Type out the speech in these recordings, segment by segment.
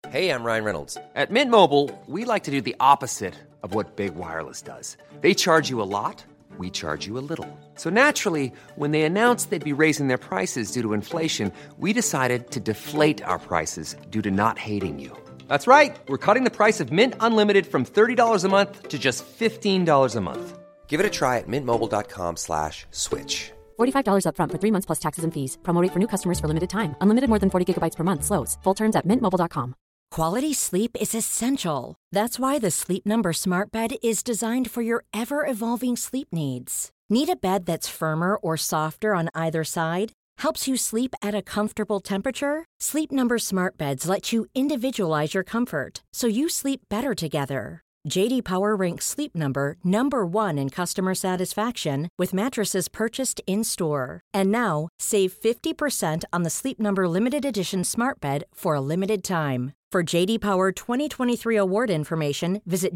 Hey, I'm Ryan Reynolds. At Mint Mobile, we like to do the opposite of what Big Wireless does. They charge you a lot, we charge you a little. So naturally, when they announced they'd be raising their prices due to inflation, we decided to deflate our prices due to not hating you. That's right. We're cutting the price of Mint Unlimited from $30 a month to just $15 a month. Give it a try at mintmobile.com/switch. $45 up front for 3 months plus taxes and fees. Promo rate for new customers for limited time. Unlimited more than 40 gigabytes per month. Slows full terms at mintmobile.com. Quality sleep is essential. That's why the Sleep Number Smart Bed is designed for your ever-evolving sleep needs. Need a bed that's firmer or softer on either side? Helps you sleep at a comfortable temperature? Sleep Number Smart Beds let you individualize your comfort, so you sleep better together. J.D. Power ranks Sleep Number number 1 in customer satisfaction with mattresses purchased in-store. And now, save 50% on the Sleep Number Limited Edition Smart Bed for a limited time. For J.D. Power 2023 award information, visit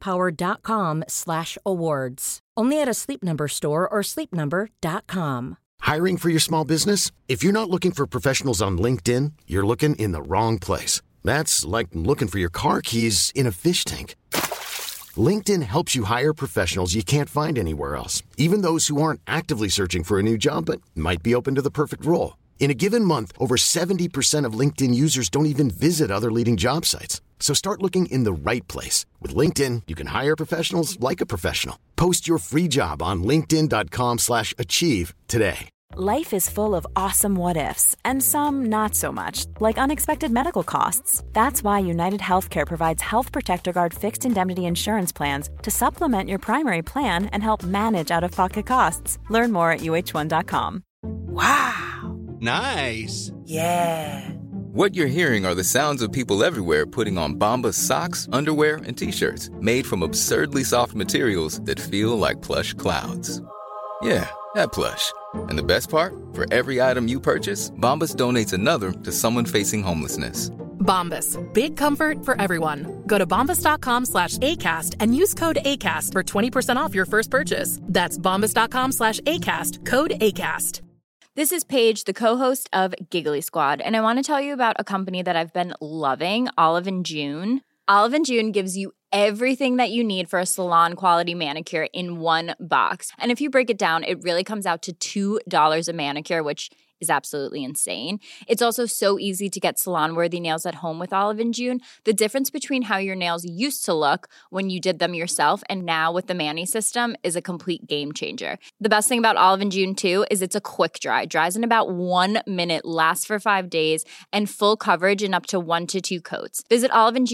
jdpower.com/awards. Only at a Sleep Number store or sleepnumber.com. Hiring for your small business? If you're not looking for professionals on LinkedIn, you're looking in the wrong place. That's like looking for your car keys in a fish tank. LinkedIn helps you hire professionals you can't find anywhere else, even those who aren't actively searching for a new job but might be open to the perfect role. In a given month, over 70% of LinkedIn users don't even visit other leading job sites. So start looking in the right place. With LinkedIn, you can hire professionals like a professional. Post your free job on linkedin.com/achieve today. Life is full of awesome what-ifs, and some not so much, like unexpected medical costs. That's why United Healthcare provides Health Protector Guard fixed indemnity insurance plans to supplement your primary plan and help manage out-of-pocket costs. Learn more at uh1.com. Wow. Nice. Yeah. What you're hearing are the sounds of people everywhere putting on Bombas socks, underwear, and T-shirts made from absurdly soft materials that feel like plush clouds. Yeah, that plush. And the best part? For every item you purchase, Bombas donates another to someone facing homelessness. Bombas. Big comfort for everyone. Go to bombas.com/ACAST and use code ACAST for 20% off your first purchase. That's bombas.com/ACAST. Code ACAST. This is Paige, the co-host of Giggly Squad, and I want to tell you about a company that I've been loving, Olive & June. Olive & June gives you everything that you need for a salon-quality manicure in one box. And if you break it down, it really comes out to $2 a manicure, which is absolutely insane. It's also so easy to get salon-worthy nails at home with Olive & June. The difference between how your nails used to look when you did them yourself and now with the Mani system is a complete game changer. The best thing about Olive & June, too, is it's a quick dry. Dries in about 1 minute, lasts for 5 days, and full coverage in up to 1 to 2 coats. Visit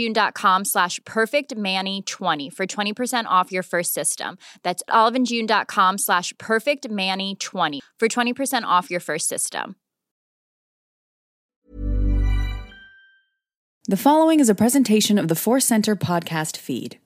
oliveandjune.com/perfectmani20 for 20% off your first system. That's oliveandjune.com/perfectmani20 for 20% off your first system. The following is a presentation of the Force Center podcast feed.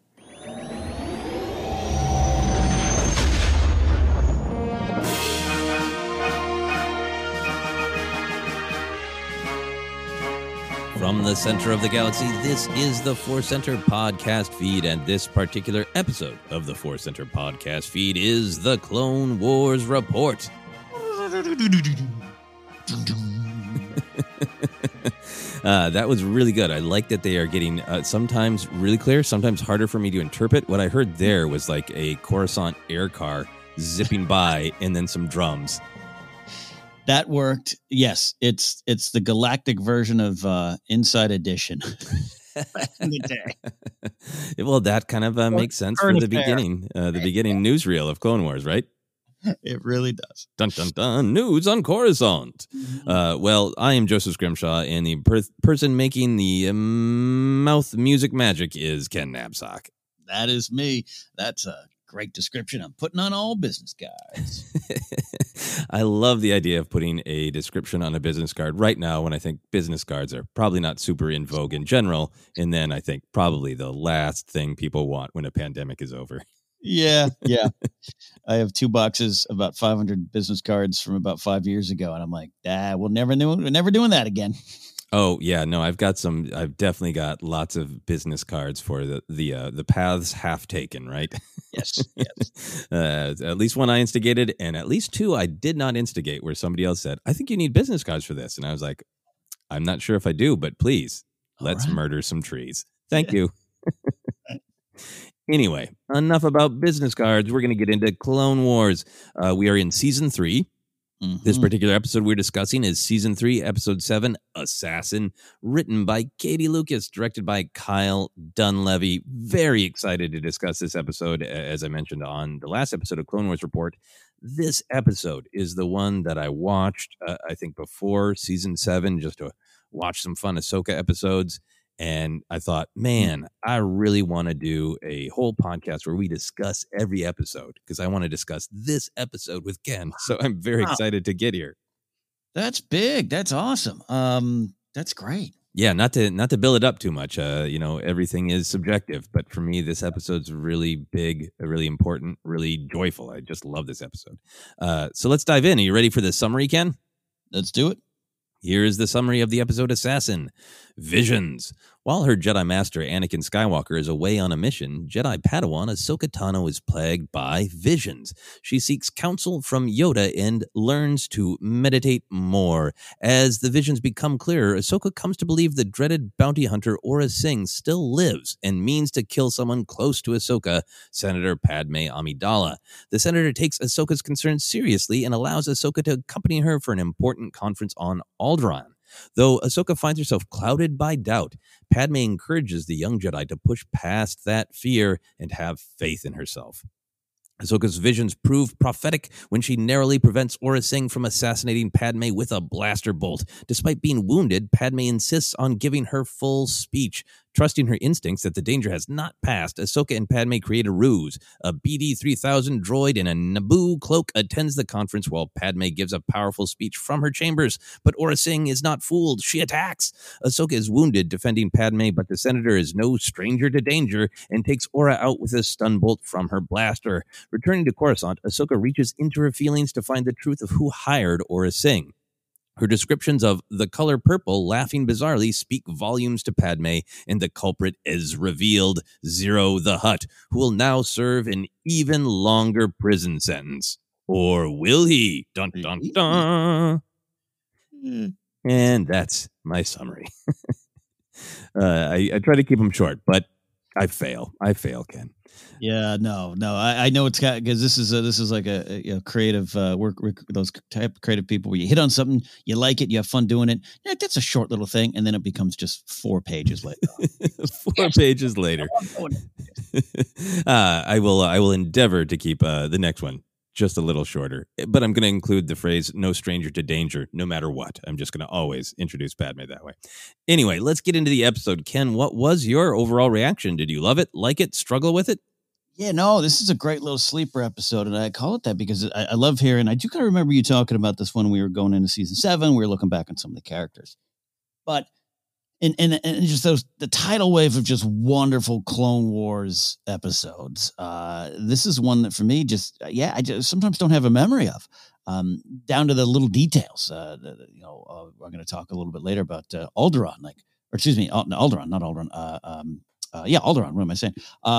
From the center of the galaxy, this is the Force Center podcast feed, and this particular episode of the Force Center podcast feed is the Clone Wars Report. That was really good. I like that they are getting sometimes really clear, sometimes harder for me to interpret. What I heard there was like a Coruscant air car zipping by and then some drums. That worked. Yes, it's the galactic version of Inside Edition. Back in the day. Well, that kind of makes sense for the beginning newsreel of Clone Wars, right? It really does. Dun, dun, dun. News on Coruscant. Well, I am Joseph Scrimshaw, and the person making the mouth music magic is Ken Knapsack. That is me. That's a great description. I'm putting on all business cards. I love the idea of putting a description on a business card right now when I think business cards are probably not super in vogue in general. And then I think probably the last thing people want when a pandemic is over. Yeah. I have 2 boxes, about 500 business cards from about 5 years ago. And I'm like, we're never doing that again. Oh, yeah. No, I've definitely got lots of business cards for the paths half taken, right? Yes. At least one I instigated, and at least 2 I did not instigate, where somebody else said, I think you need business cards for this. And I was like, I'm not sure if I do, but please. Let's murder some trees. Thank you. Anyway, enough about business cards. We're going to get into Clone Wars. We are in season 3. This particular episode we're discussing is season 3, episode 7, Assassin, written by Katie Lucas, directed by Kyle Dunleavy. Very excited to discuss this episode. As I mentioned on the last episode of Clone Wars Report, this episode is the one that I watched, I think, before season 7, just to watch some fun Ahsoka episodes. And I thought, man, I really want to do a whole podcast where we discuss every episode, because I want to discuss this episode with Ken. So I'm very excited to get here. That's big. That's awesome. That's great. Yeah, not to build it up too much. Everything is subjective, but for me, this episode's really big, really important, really joyful. I just love this episode. So let's dive in. Are you ready for the summary, Ken? Let's do it. Here is the summary of the episode Assassin. Visions. While her Jedi Master Anakin Skywalker is away on a mission, Jedi Padawan Ahsoka Tano is plagued by visions. She seeks counsel from Yoda and learns to meditate more. As the visions become clearer, Ahsoka comes to believe the dreaded bounty hunter Aurra Sing still lives and means to kill someone close to Ahsoka, Senator Padme Amidala. The senator takes Ahsoka's concerns seriously and allows Ahsoka to accompany her for an important conference on Alderaan. Though Ahsoka finds herself clouded by doubt, Padme encourages the young Jedi to push past that fear and have faith in herself. Ahsoka's visions prove prophetic when she narrowly prevents Aurra Sing from assassinating Padme with a blaster bolt. Despite being wounded, Padme insists on giving her full speech. Trusting her instincts that the danger has not passed, Ahsoka and Padme create a ruse. A BD-3000 droid in a Naboo cloak attends the conference while Padme gives a powerful speech from her chambers. But Aurra Sing is not fooled. She attacks. Ahsoka is wounded defending Padme, but the senator is no stranger to danger and takes Aurra out with a stun bolt from her blaster. Returning to Coruscant, Ahsoka reaches into her feelings to find the truth of who hired Aurra Sing. Her descriptions of the color purple laughing bizarrely speak volumes to Padme, and the culprit is revealed, Zero the Hutt, who will now serve an even longer prison sentence. Or will he? Dun, dun, dun. And that's my summary. I try to keep them short, but I fail, Ken. Yeah, no. I know it's got, because this is like a creative work. Those type of creative people where you hit on something, you like it, you have fun doing it. Yeah, that's a short little thing, and then it becomes just 4 pages later. 4 pages later. I will endeavor to keep the next one just a little shorter, but I'm going to include the phrase "no stranger to danger," no matter what. I'm just going to always introduce Padme that way. Anyway, let's get into the episode. Ken, what was your overall reaction? Did you love it, like it, struggle with it? Yeah, no, this is a great little sleeper episode, and I call it that because I love hearing. I do kind of remember you talking about this when we were going into season 7. We were looking back on some of the characters, but and just the tidal wave of just wonderful Clone Wars episodes. This is one that for me, I just sometimes don't have a memory of, down to the little details. We're going to talk a little bit later about Alderaan, Alderaan, not Alderaan. Alderaan. What am I saying?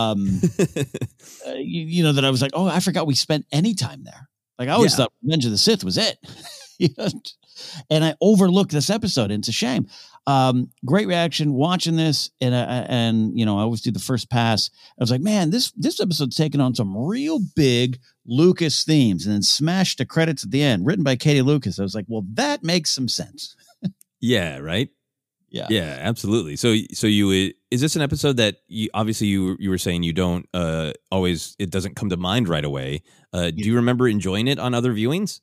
That I was like, oh, I forgot we spent any time there. Like I always thought Revenge of the Sith was it. And I overlooked this episode. And it's a shame. Great reaction watching this. And I always do the first pass. I was like, man, this episode's taking on some real big Lucas themes, and then smashed the credits at the end, written by Katie Lucas. I was like, well, that makes some sense. Yeah. Right. Yeah, absolutely. So is this an episode that you were saying you don't always, it doesn't come to mind right away. Do you remember enjoying it on other viewings?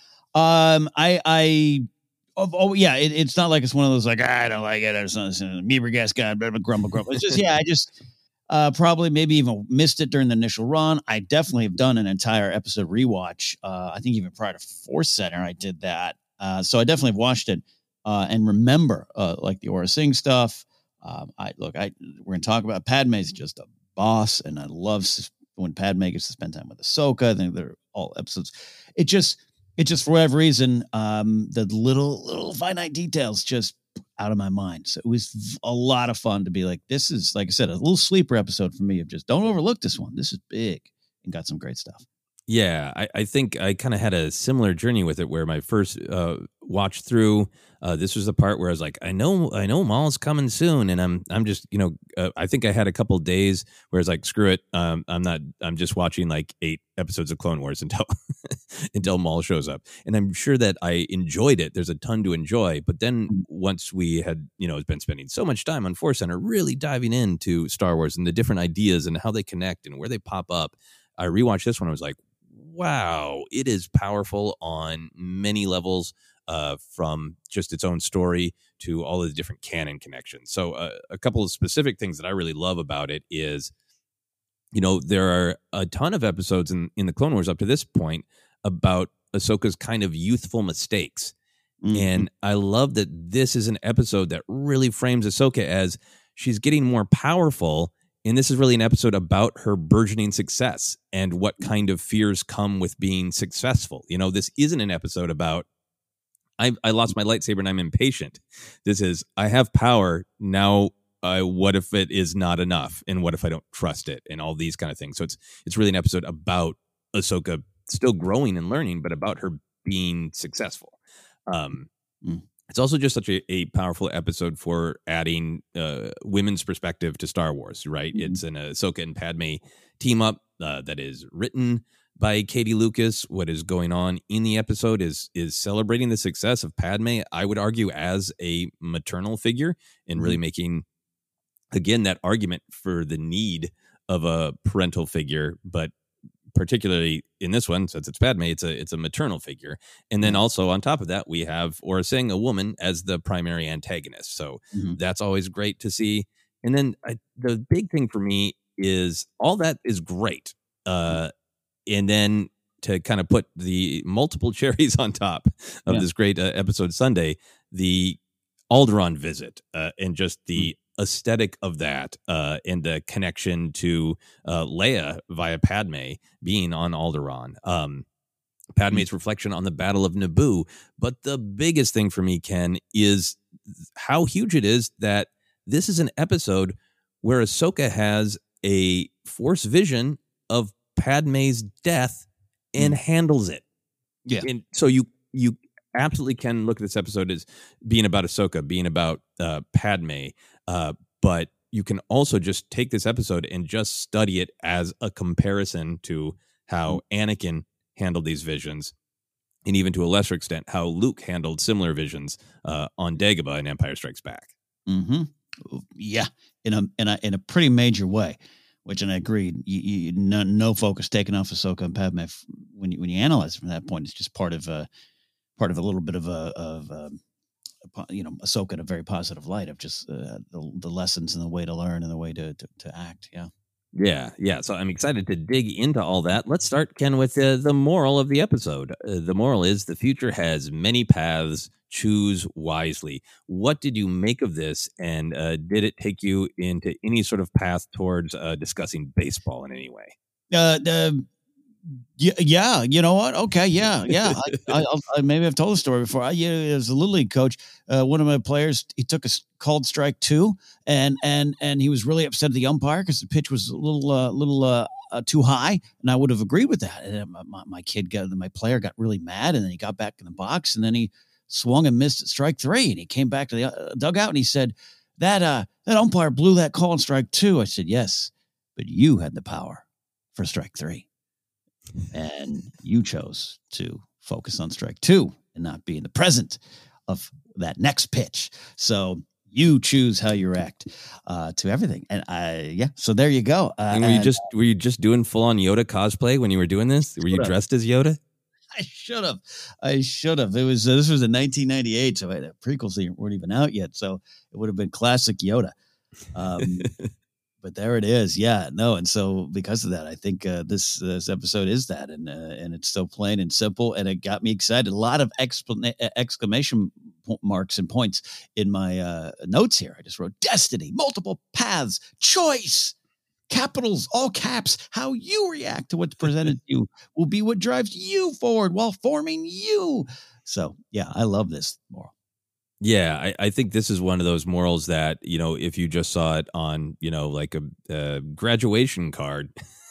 It's not like it's one of those like, I don't like it. Or something. Meeber gas guy, grumble. It's just, I just probably maybe even missed it during the initial run. I definitely have done an entire episode rewatch. I think even prior to Force Center, I did that. So I definitely have watched it. And remember, like the Aurra Sing stuff. We're going to talk about Padme's just a boss, and I love when Padme gets to spend time with Ahsoka. I think they're all episodes. It just for whatever reason, the little finite details just out of my mind. So it was a lot of fun to be like, this is, like I said, a little sleeper episode for me of just don't overlook this one. This is big and got some great stuff. Yeah, I think I kind of had a similar journey with it, where my first watch through, this was the part where I was like, I know Maul's coming soon, and I'm just, I think I had a couple days where I was like, screw it, I'm just watching like 8 episodes of Clone Wars until until Maul shows up, and I'm sure that I enjoyed it. There's a ton to enjoy, but then once we had been spending so much time on Force Center, really diving into Star Wars and the different ideas and how they connect and where they pop up, I rewatched this one. I was like, wow, it is powerful on many levels, from just its own story to all of the different canon connections. So a couple of specific things that I really love about it is, there are a ton of episodes in the Clone Wars up to this point about Ahsoka's kind of youthful mistakes. Mm-hmm. And I love that this is an episode that really frames Ahsoka as she's getting more powerful. And this is really an episode about her burgeoning success and what kind of fears come with being successful. This isn't an episode about, I lost my lightsaber and I'm impatient. This is, I have power now. What if it is not enough? And what if I don't trust it? And all these kind of things. So it's really an episode about Ahsoka still growing and learning, but about her being successful. It's also just such a powerful episode for adding women's perspective to Star Wars, right? Mm-hmm. It's an Ahsoka and Padme team up that is written by Katie Lucas. What is going on in the episode is celebrating the success of Padme, I would argue, as a maternal figure, and really making, again, that argument for the need of a parental figure, but particularly in this one, since it's Padme, it's a maternal figure. And then also on top of that, we have Aurra Sing, a woman, as the primary antagonist. So that's always great to see. And then the big thing for me is all that is great. And then to kind of put the multiple cherries on top of this great episode Sunday, the Alderaan visit and just the aesthetic of that and the connection to Leia via Padme being on Alderaan. Padme's reflection on the Battle of Naboo. But the biggest thing for me, Ken, is how huge it is that this is an episode where Ahsoka has a Force vision of Padme's death and handles it. Yeah. And so you absolutely can look at this episode as being about Ahsoka, being about Padme, but you can also just take this episode and just study it as a comparison to how Anakin handled these visions, and even to a lesser extent, how Luke handled similar visions on Dagobah in Empire Strikes Back. Mm-hmm. Yeah, in a pretty major way. Which, and I agreed, no focus taken off Ahsoka and Padme when you analyze it from that point. It's just part of a little bit of Ahsoka in a very positive light of just the lessons and the way to learn and the way to act. Yeah. So I'm excited to dig into all that. Let's start, Ken, with the moral of the episode. The moral is the future has many paths. Choose wisely. What did you make of this? And did it take you into any sort of path towards discussing baseball in any way? Yeah. You know what? Okay. Yeah. I maybe I've told the story before. As a Little League coach, one of my players, he took a called strike 2 and he was really upset at the umpire because the pitch was a little too high. And I would have agreed with that. And my player got really mad, and then he got back in the box, and then he swung and missed at strike 3, and he came back to the dugout and he said, that umpire blew that call on strike 2. I said, yes, but you had the power for strike 3. And you chose to focus on strike 2 and not be in the present of that next pitch. So you choose how you react to everything. And so there you go. And were you just doing full on Yoda cosplay when you were doing this? Were you dressed as Yoda? I should have. This was in 1998, so the prequels weren't even out yet. So it would have been classic Yoda. But there it is. Yeah, no. And so because of that, I think this episode is that, and it's so plain and simple, and it got me excited. A lot of exclamation marks and points in my notes here. I just wrote destiny, multiple paths, choice. Capitals, all caps. How you react to what's presented to you will be what drives you forward while forming you. So, yeah, I love this moral. Yeah, I think this is one of those morals that, if you just saw it on, like a graduation card,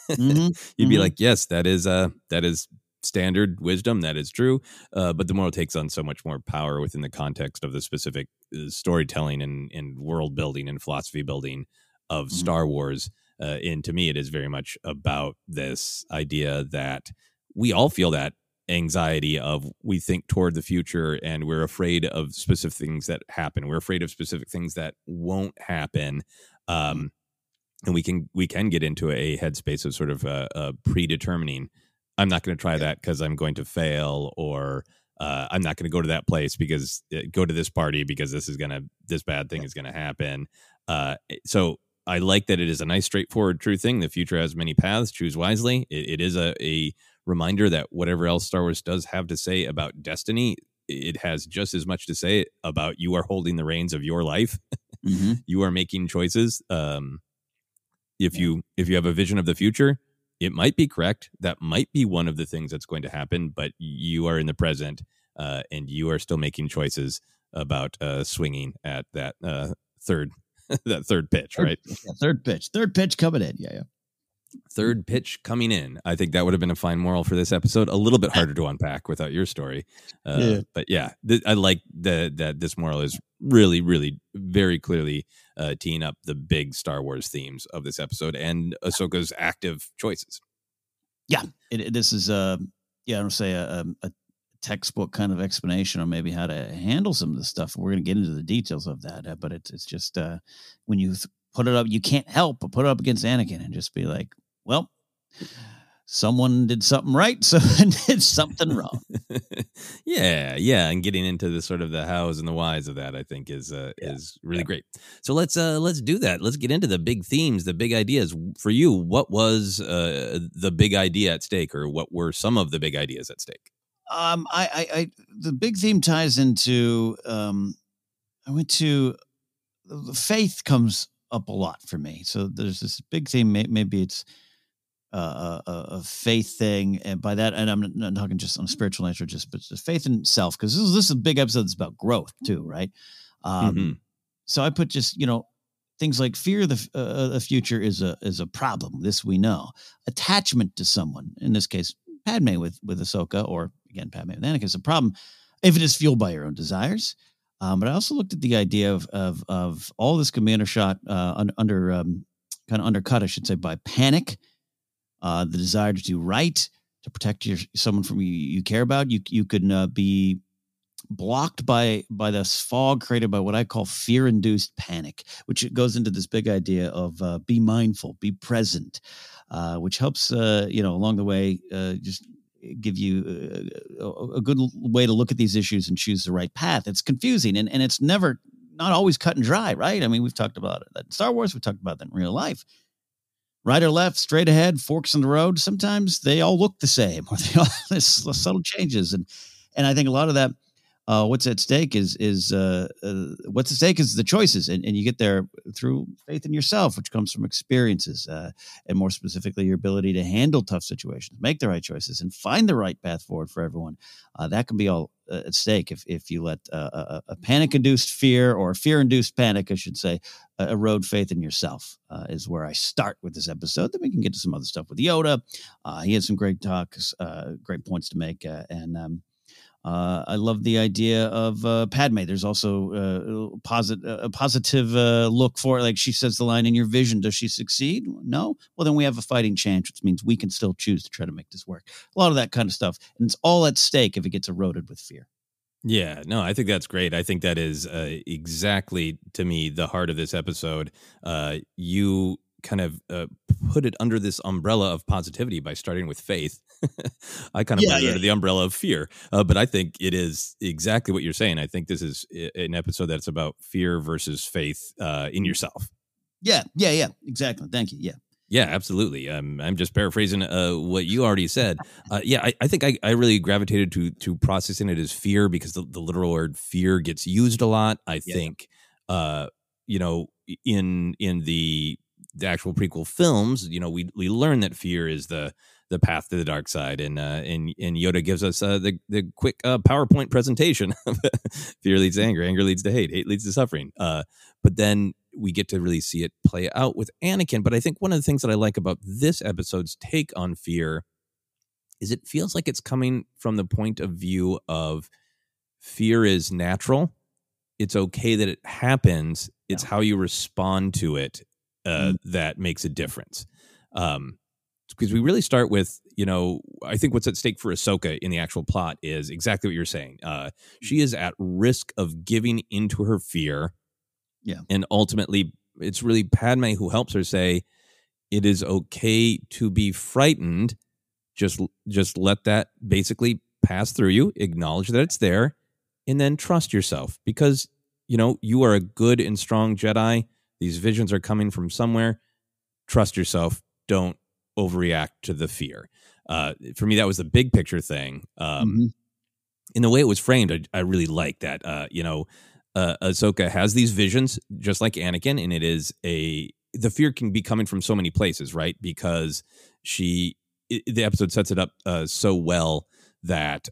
You'd be like, yes, that is standard wisdom. That is true. But the moral takes on so much more power within the context of the specific storytelling and world building and philosophy building of Star Wars. And to me, it is very much about this idea that we all feel that anxiety of we think toward the future and we're afraid of specific things that happen. We're afraid of specific things that won't happen. And we can get into a headspace of sort of predetermining. I'm not going to try that because I'm going to fail, or I'm not going to go to that place because go to this party because this bad thing is going to happen. So I like that it is a nice, straightforward, true thing. The future has many paths. Choose wisely. It is a reminder that whatever else Star Wars does have to say about destiny, it has just as much to say about you are holding the reins of your life. You are making choices. If you have a vision of the future, it might be correct. That might be one of the things that's going to happen, but you are in the present, and you are still making choices about swinging at that third pitch, right? Third pitch coming in. Yeah. Third pitch coming in. I think that would have been a fine moral for this episode. A little bit harder to unpack without your story. But yeah, I like that this moral is really, really very clearly teeing up the big Star Wars themes of this episode and Ahsoka's active choices. Yeah. This is, I don't say a textbook kind of explanation on maybe how to handle some of the stuff. We're going to get into the details of that. But it's just when you put it up, you can't help but put it up against Anakin and just be like, well, someone did something right, someone did something wrong. Yeah, and getting into the sort of the hows and the whys of that, I think, is really great. So let's do that. Let's get into the big themes, the big ideas. For you, what was the big idea at stake, or what were some of the big ideas at stake? The big theme ties into I went to the faith comes up a lot for me. So there's this big theme. Maybe it's a faith thing, and by that, and I'm not talking just on a spiritual nature, but just faith in self, because this is a big episode that's about growth too, right? So I put just things like fear of the future is a problem. This we know. Attachment to someone, in this case, Padme with Ahsoka, or again Padme with Anakin, is a problem if it is fueled by your own desires. But I also looked at the idea of all this can be undershot, kind of undercut, I should say, by panic, the desire to do right, to protect someone from you care about. You could be blocked by this fog created by what I call fear-induced panic, which goes into this big idea of be mindful, be present, which helps along the way just give you a good way to look at these issues and choose the right path. It's confusing and it's not always cut and dry, right? I mean, we've talked about it in Star Wars. We've talked about that in real life. Right or left, straight ahead, forks in the road. Sometimes they all look the same, or they all there's subtle changes. And I think a lot of that, what's at stake is what's at stake is the choices, and you get there through faith in yourself, which comes from experiences, and more specifically, your ability to handle tough situations, make the right choices, and find the right path forward for everyone. That can be all at stake if you let a panic-induced fear, or fear-induced panic, I should say, erode faith in yourself. Is where I start with this episode. Then we can get to some other stuff with Yoda. He had some great talks, great points to make, and I love the idea of Padme. There's also a positive look for it. Like she says the line, in your vision, does she succeed? No? Well, then we have a fighting chance, which means we can still choose to try to make this work. A lot of that kind of stuff. And it's all at stake if it gets eroded with fear. Yeah, no, I think that's great. I think that is exactly, to me, the heart of this episode. You kind of put it under this umbrella of positivity by starting with faith. I kind of put it under the umbrella of fear, but I think it is exactly what you're saying. I think this is an episode that's about fear versus faith in yourself. Yeah, exactly. Thank you. Yeah, absolutely. I'm just paraphrasing what you already said. I think I really gravitated to processing it as fear because the literal word fear gets used a lot. I think, in the actual prequel films, we learn that fear is the path to the dark side, and Yoda gives us the quick PowerPoint presentation. Fear leads to anger leads to hate leads to suffering. But then we get to really see it play out with Anakin. But I think one of the things that I like about this episode's take on fear is it feels like it's coming from the point of view of fear is natural. It's okay that it happens. It's how you respond to it that makes a difference. Because we really start with, I think what's at stake for Ahsoka in the actual plot is exactly what you're saying. She is at risk of giving into her fear. Yeah. And ultimately, it's really Padme who helps her say, it is okay to be frightened. Just let that basically pass through you, acknowledge that it's there, and then trust yourself. Because, you are a good and strong Jedi. These visions are coming from somewhere. Trust yourself. Don't overreact to the fear. For me, that was the big picture thing. In the way it was framed, I really like that. Ahsoka has these visions just like Anakin, and the fear can be coming from so many places, right? Because the episode sets it up so well that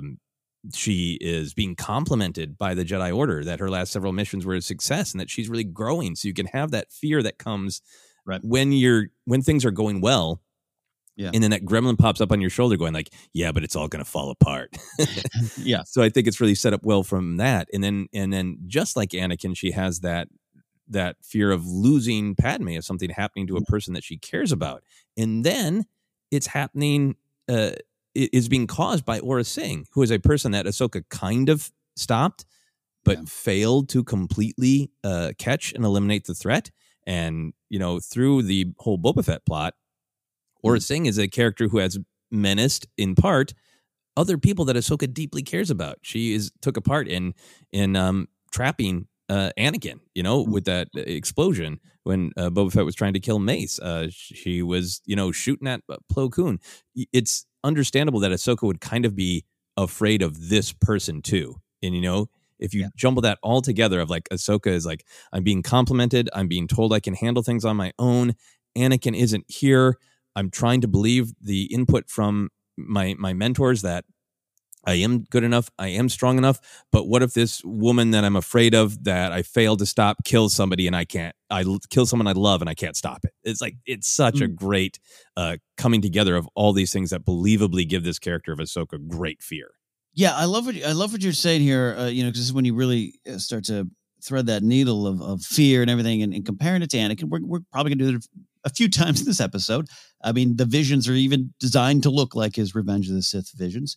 she is being complimented by the Jedi Order, that her last several missions were a success and that she's really growing. So you can have that fear that comes when things are going well. Yeah. And then that gremlin pops up on your shoulder going like, yeah, but it's all going to fall apart. Yeah. So I think it's really set up well from that. And then just like Anakin, she has that fear of losing Padme, of something happening to a person that she cares about. And then it's happening, it is being caused by Aurra Sing, who is a person that Ahsoka kind of stopped, but failed to completely catch and eliminate the threat. And, through the whole Boba Fett plot, Aurra Sing is a character who has menaced, in part, other people that Ahsoka deeply cares about. She took a part in trapping Anakin, with that explosion when Boba Fett was trying to kill Mace. She was, shooting at Plo Koon. It's understandable that Ahsoka would kind of be afraid of this person too. And, if you jumble that all together of like Ahsoka is like, I'm being complimented. I'm being told I can handle things on my own. Anakin isn't here. I'm trying to believe the input from my mentors that I am good enough. I am strong enough. But what if this woman that I'm afraid of, that I failed to stop, kills somebody and I kill someone I love and I can't stop it? It's like, it's such a great coming together of all these things that believably give this character of Ahsoka great fear. Yeah, I love what you're saying here. Because this is when you really start to thread that needle of fear and everything, and comparing it to Anakin. We're probably going to do it a few times in this episode. I mean, the visions are even designed to look like his Revenge of the Sith visions.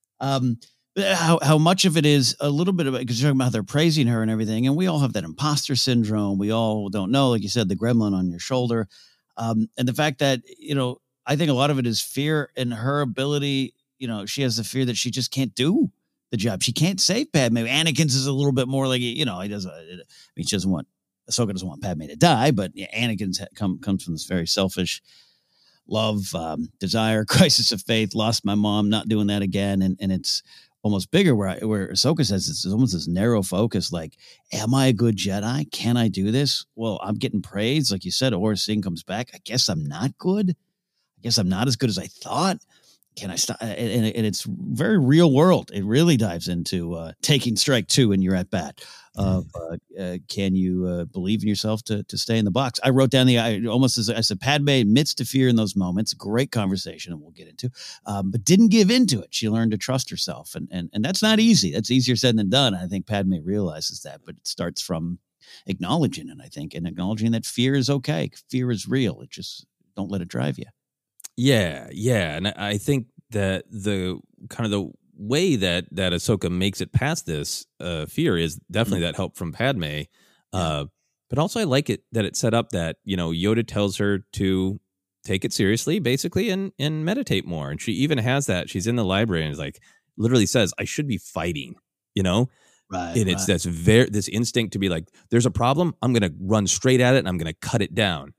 How much of it is a little bit of it, because you're talking about how they're praising her and everything, and we all have that imposter syndrome. We all don't know, like you said, the gremlin on your shoulder, and the fact that I think a lot of it is fear in her ability. She has the fear that she just can't do the job. She can't save Padme. Anakin's is a little bit more like, he doesn't. She doesn't want, Ahsoka doesn't want Padme to die, but Anakin's comes from this very selfish love, desire, crisis of faith, lost my mom, not doing that again. And it's almost bigger where Ahsoka says it's almost this narrow focus, like, am I a good Jedi? Can I do this? Well, I'm getting praise. Like you said, Aurra Sing comes back. I guess I'm not good. I guess I'm not as good as I thought. Can I stop? And it's very real world. It really dives into taking strike two and you're at bat. Can you believe in yourself to stay in the box? I wrote down almost as I said, Padme admits to fear in those moments. Great conversation, and we'll get into, but didn't give into it. She learned to trust herself, and that's not easy. That's easier said than done. I think Padme realizes that, but it starts from acknowledging it. I think, and acknowledging that fear is okay. Fear is real. It just don't let it drive you. Yeah, and I think that the kind of the way that Ahsoka makes it past this fear is definitely that help from Padme. But also I like it that it's set up that, Yoda tells her to take it seriously, basically, and meditate more. And she even has that. She's in the library and is like, literally says, I should be fighting, Right. And it's this instinct to be like, there's a problem. I'm going to run straight at it and I'm going to cut it down.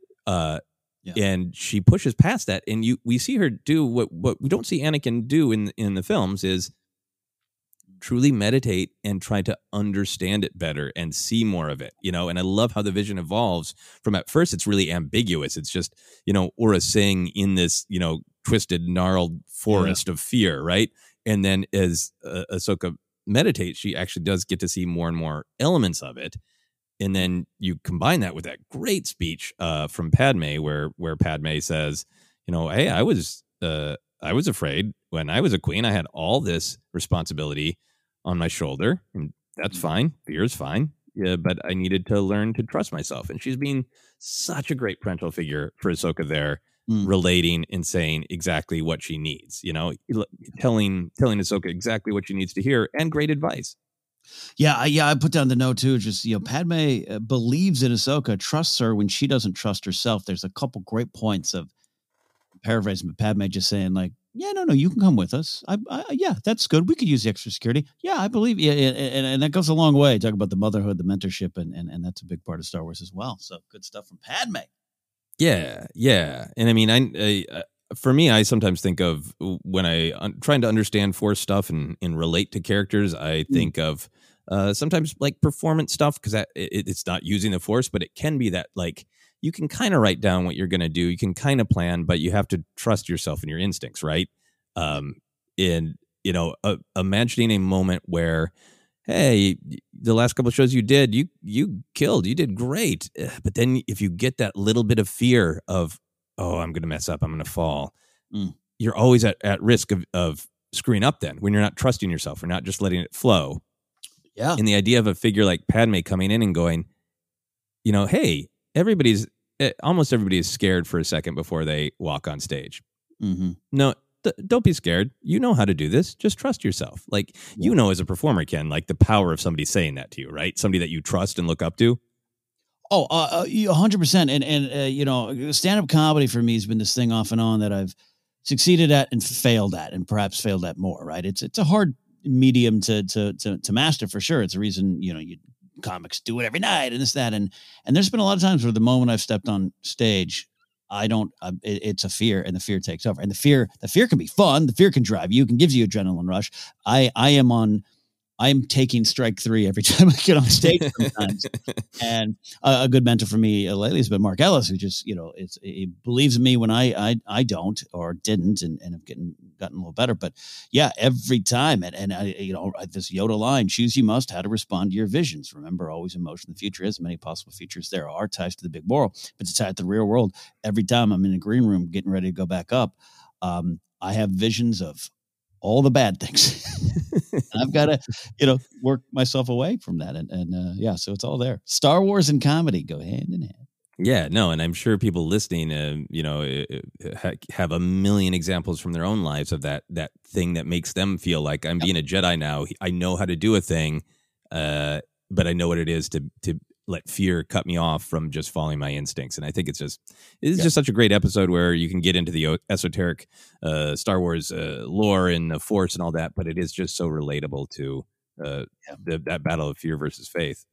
And she pushes past that, and we see her do what we don't see Anakin do in the films, is truly meditate and try to understand it better and see more of it, And I love how the vision evolves from, at first it's really ambiguous. It's just, Aurra Sing in this, twisted, gnarled forest of fear, right? And then as Ahsoka meditates, she actually does get to see more and more elements of it. And then you combine that with that great speech from Padme, where Padme says, hey, I was afraid when I was a queen. I had all this responsibility on my shoulder, and that's fine. Fear is fine. Yeah, but I needed to learn to trust myself. And she's being such a great parental figure for Ahsoka there, relating and saying exactly what she needs. Telling Ahsoka exactly what she needs to hear, and great advice. Yeah. I put down the note too. Just Padme believes in Ahsoka, trusts her when she doesn't trust herself. There's a couple great points of paraphrasing, but Padme just saying like, "Yeah, no, you can come with us. Yeah, that's good. We could use the extra security. Yeah, I believe. Yeah, and that goes a long way. Talk about the motherhood, the mentorship, and that's a big part of Star Wars as well. So good stuff from Padme. Yeah, and I mean, for me, I sometimes think of when I'm trying to understand Force stuff and relate to characters, I think of sometimes like performance stuff, because it's not using the Force, but it can be that like you can kind of write down what you're going to do. You can kind of plan, but you have to trust yourself and your instincts, right? Imagining a moment where, hey, the last couple of shows you did, you killed, you did great. But then if you get that little bit of fear of, oh, I'm going to mess up, I'm going to fall, you're always at risk of screwing up then when you're not trusting yourself or not just letting it flow. Yeah. And the idea of a figure like Padme coming in and going, hey, almost everybody is scared for a second before they walk on stage. Mm-hmm. No, don't be scared. You know how to do this. Just trust yourself. Like, as a performer, Ken, like the power of somebody saying that to you, right? Somebody that you trust and look up to. Oh, 100%. And stand-up comedy for me has been this thing off and on that I've succeeded at and failed at, and perhaps failed at more, right? It's a hard medium to master for sure. It's a reason, you comics do it every night and this, that. And there's been a lot of times where the moment I've stepped on stage, it's a fear, and the fear takes over. And the fear can be fun. The fear can drive you, can give you adrenaline rush. I'm taking strike 3 every time I get on stage sometimes. And a good mentor for me lately has been Mark Ellis, who just, he believes in me when I don't or didn't, and have gotten a little better. But yeah, every time. And this Yoda line, choose you must, how to respond to your visions. Remember, always in motion, the future is. Many possible futures there are, ties to the big moral, but to tie it to the real world. Every time I'm in a green room getting ready to go back up, I have visions of all the bad things. I've got to, work myself away from that. And so it's all there. Star Wars and comedy go hand in hand. Yeah, no. And I'm sure people listening, have a million examples from their own lives of that thing that makes them feel like I'm being a Jedi now. I know how to do a thing, but I know what it is to let fear cut me off from just following my instincts. And I think it's just such a great episode where you can get into the esoteric Star Wars lore and the Force and all that, but it is just so relatable to that battle of fear versus faith.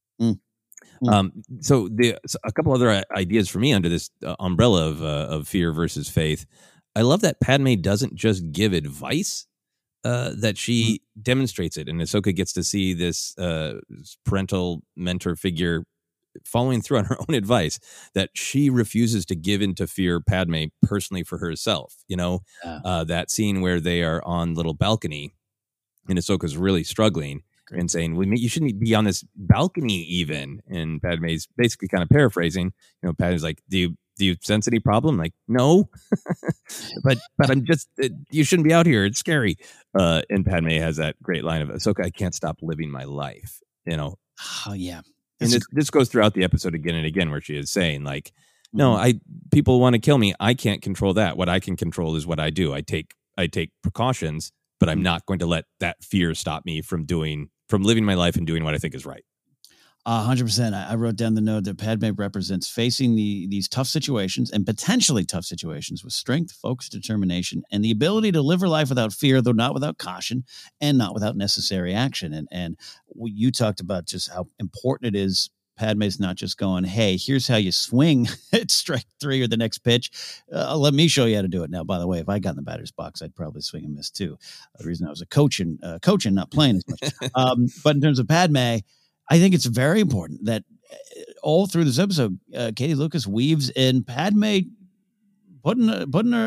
So a couple other ideas for me under this umbrella of fear versus faith. I love that Padme doesn't just give advice, that she demonstrates it, and Ahsoka gets to see this parental mentor figure following through on her own advice, that she refuses to give into fear Padme personally for herself. That scene where they are on little balcony and Ahsoka's really struggling and saying, well, you shouldn't be on this balcony even. And Padme's basically kind of paraphrasing, Padme's like, do you sense any problem? Like, no, but I'm just, you shouldn't be out here. It's scary. And Padme has that great line of, Ahsoka, I can't stop living my life, Oh, yeah. And this goes throughout the episode again and again, where she is saying like, no, people want to kill me. I can't control that. What I can control is what I do. I take precautions, but I'm not going to let that fear stop me from living my life and doing what I think is right. 100%. I wrote down the note that Padme represents facing these tough situations and potentially tough situations with strength, focus, determination, and the ability to live her life without fear, though not without caution and not without necessary action. And you talked about just how important it is. Padme's not just going, hey, here's how you swing at strike 3 or the next pitch. Let me show you how to do it. Now, by the way, if I got in the batter's box, I'd probably swing and miss too. The reason I was coaching, not playing as much. But in terms of Padme, I think it's very important that all through this episode, Katie Lucas weaves in Padme putting her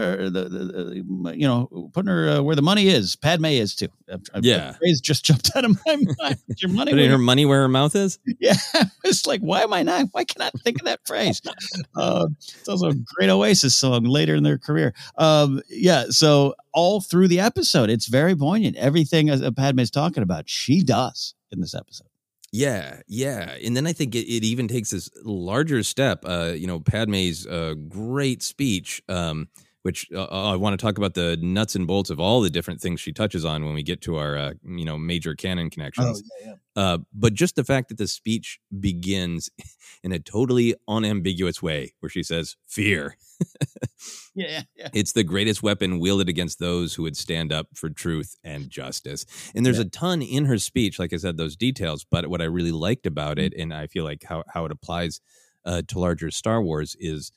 putting her where the money is. Padme is too. The phrase just jumped out of my mind. Your money, putting her money where her mouth is. Yeah, it's like why can I think of that phrase? It's also a great Oasis song later in their career. So all through the episode, it's very poignant. Everything Padme's talking about, she does in this episode. Yeah. And then I think it even takes this larger step. Padme's great speech, which I want to talk about the nuts and bolts of all the different things she touches on when we get to our, major canon connections. But just the fact that the speech begins in a totally unambiguous way where she says, fear. Yeah. It's the greatest weapon wielded against those who would stand up for truth and justice. And there's a ton in her speech, like I said, those details. But what I really liked about it, and I feel like how it applies to larger Star Wars, is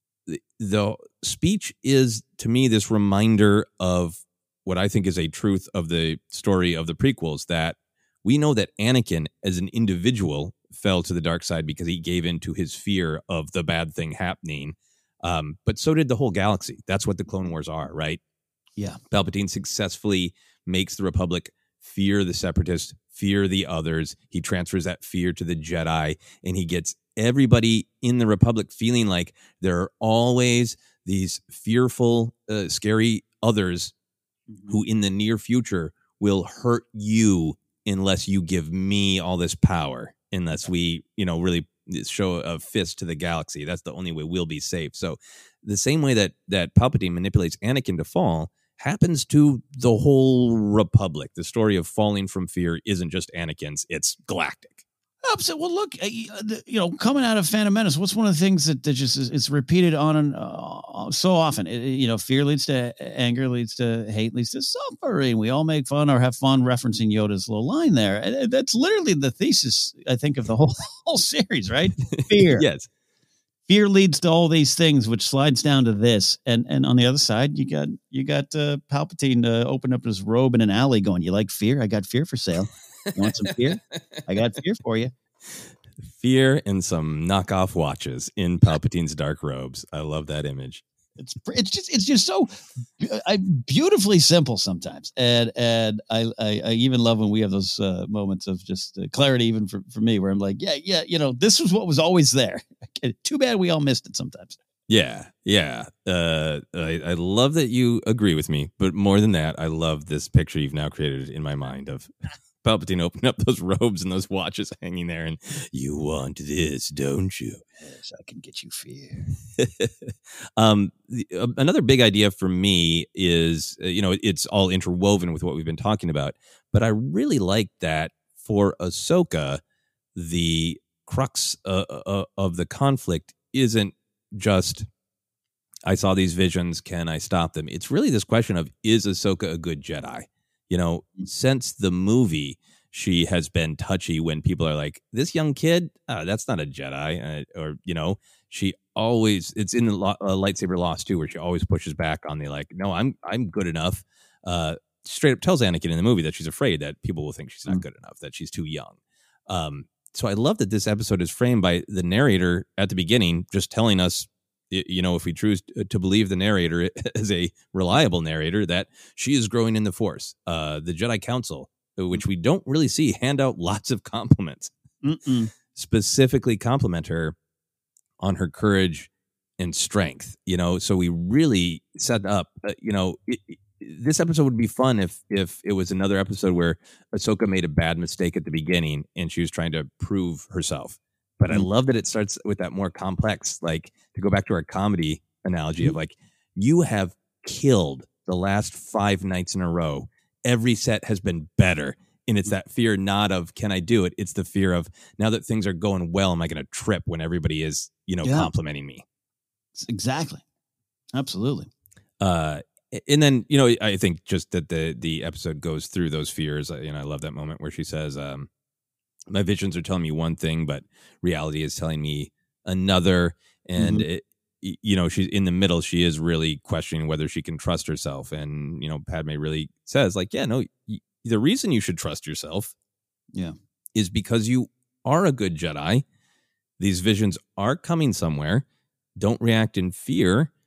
the speech is, to me, this reminder of what I think is a truth of the story of the prequels, that we know that Anakin as an individual fell to the dark side because he gave in to his fear of the bad thing happening. But so did the whole galaxy. That's what the Clone Wars are, right? Yeah. Palpatine successfully makes the Republic fear the Separatists, fear the others. He transfers that fear to the Jedi, and he gets everybody in the Republic feeling like there are always these fearful, scary others who in the near future will hurt you unless you give me all this power, unless we, really show a fist to the galaxy. That's the only way we'll be safe. So the same way that Palpatine manipulates Anakin to fall happens to the whole Republic. The story of falling from fear isn't just Anakin's, it's galactic. Well, look, coming out of Phantom Menace, what's one of the things that just it's repeated on and so often? Fear leads to anger, leads to hate, leads to suffering. We all make fun or have fun referencing Yoda's little line there. And that's literally the thesis, I think, of the whole series, right? Fear. Yes. Fear leads to all these things, which slides down to this. And on the other side, you got Palpatine to open up his robe in an alley going, you like fear? I got fear for sale. You want some fear? I got fear for you. Fear and some knockoff watches in Palpatine's dark robes. I love that image. It's just so beautifully simple sometimes, and I even love when we have those moments of just clarity, even for me, where I'm like, this was what was always there. Too bad we all missed it sometimes. Yeah. I love that you agree with me, but more than that, I love this picture you've now created in my mind of Palpatine opening up those robes and those watches hanging there, and you want this, don't you? Yes, I can get you fear. Another big idea for me is, it's all interwoven with what we've been talking about, but I really like that for Ahsoka, the crux of the conflict isn't just, I saw these visions, can I stop them? It's really this question of, is Ahsoka a good Jedi? Since the movie, she has been touchy when people are like, this young kid, that's not a Jedi. She always, it's in Lightsaber Lost too, where she always pushes back on the no, I'm good enough. Straight up tells Anakin in the movie that she's afraid that people will think she's not good enough, that she's too young. So I love that this episode is framed by the narrator at the beginning, just telling us, if we choose to believe the narrator as a reliable narrator, that she is growing in the Force. The Jedi Council, which we don't really see, hand out lots of compliments, specifically compliment her on her courage and strength. So we really set up, this episode would be fun if it was another episode where Ahsoka made a bad mistake at the beginning and she was trying to prove herself. But I love that it starts with that more complex, to go back to our comedy analogy of you have killed the last 5 nights in a row. Every set has been better. And it's that fear not of, can I do it? It's the fear of, now that things are going well, am I going to trip when everybody is, complimenting me? Exactly. Absolutely. And then, I think just that the episode goes through those fears. I love that moment where she says, my visions are telling me one thing, but reality is telling me another. And, she's in the middle. She is really questioning whether she can trust herself. And, Padme really says the reason you should trust yourself is because you are a good Jedi. These visions are coming somewhere. Don't react in fear.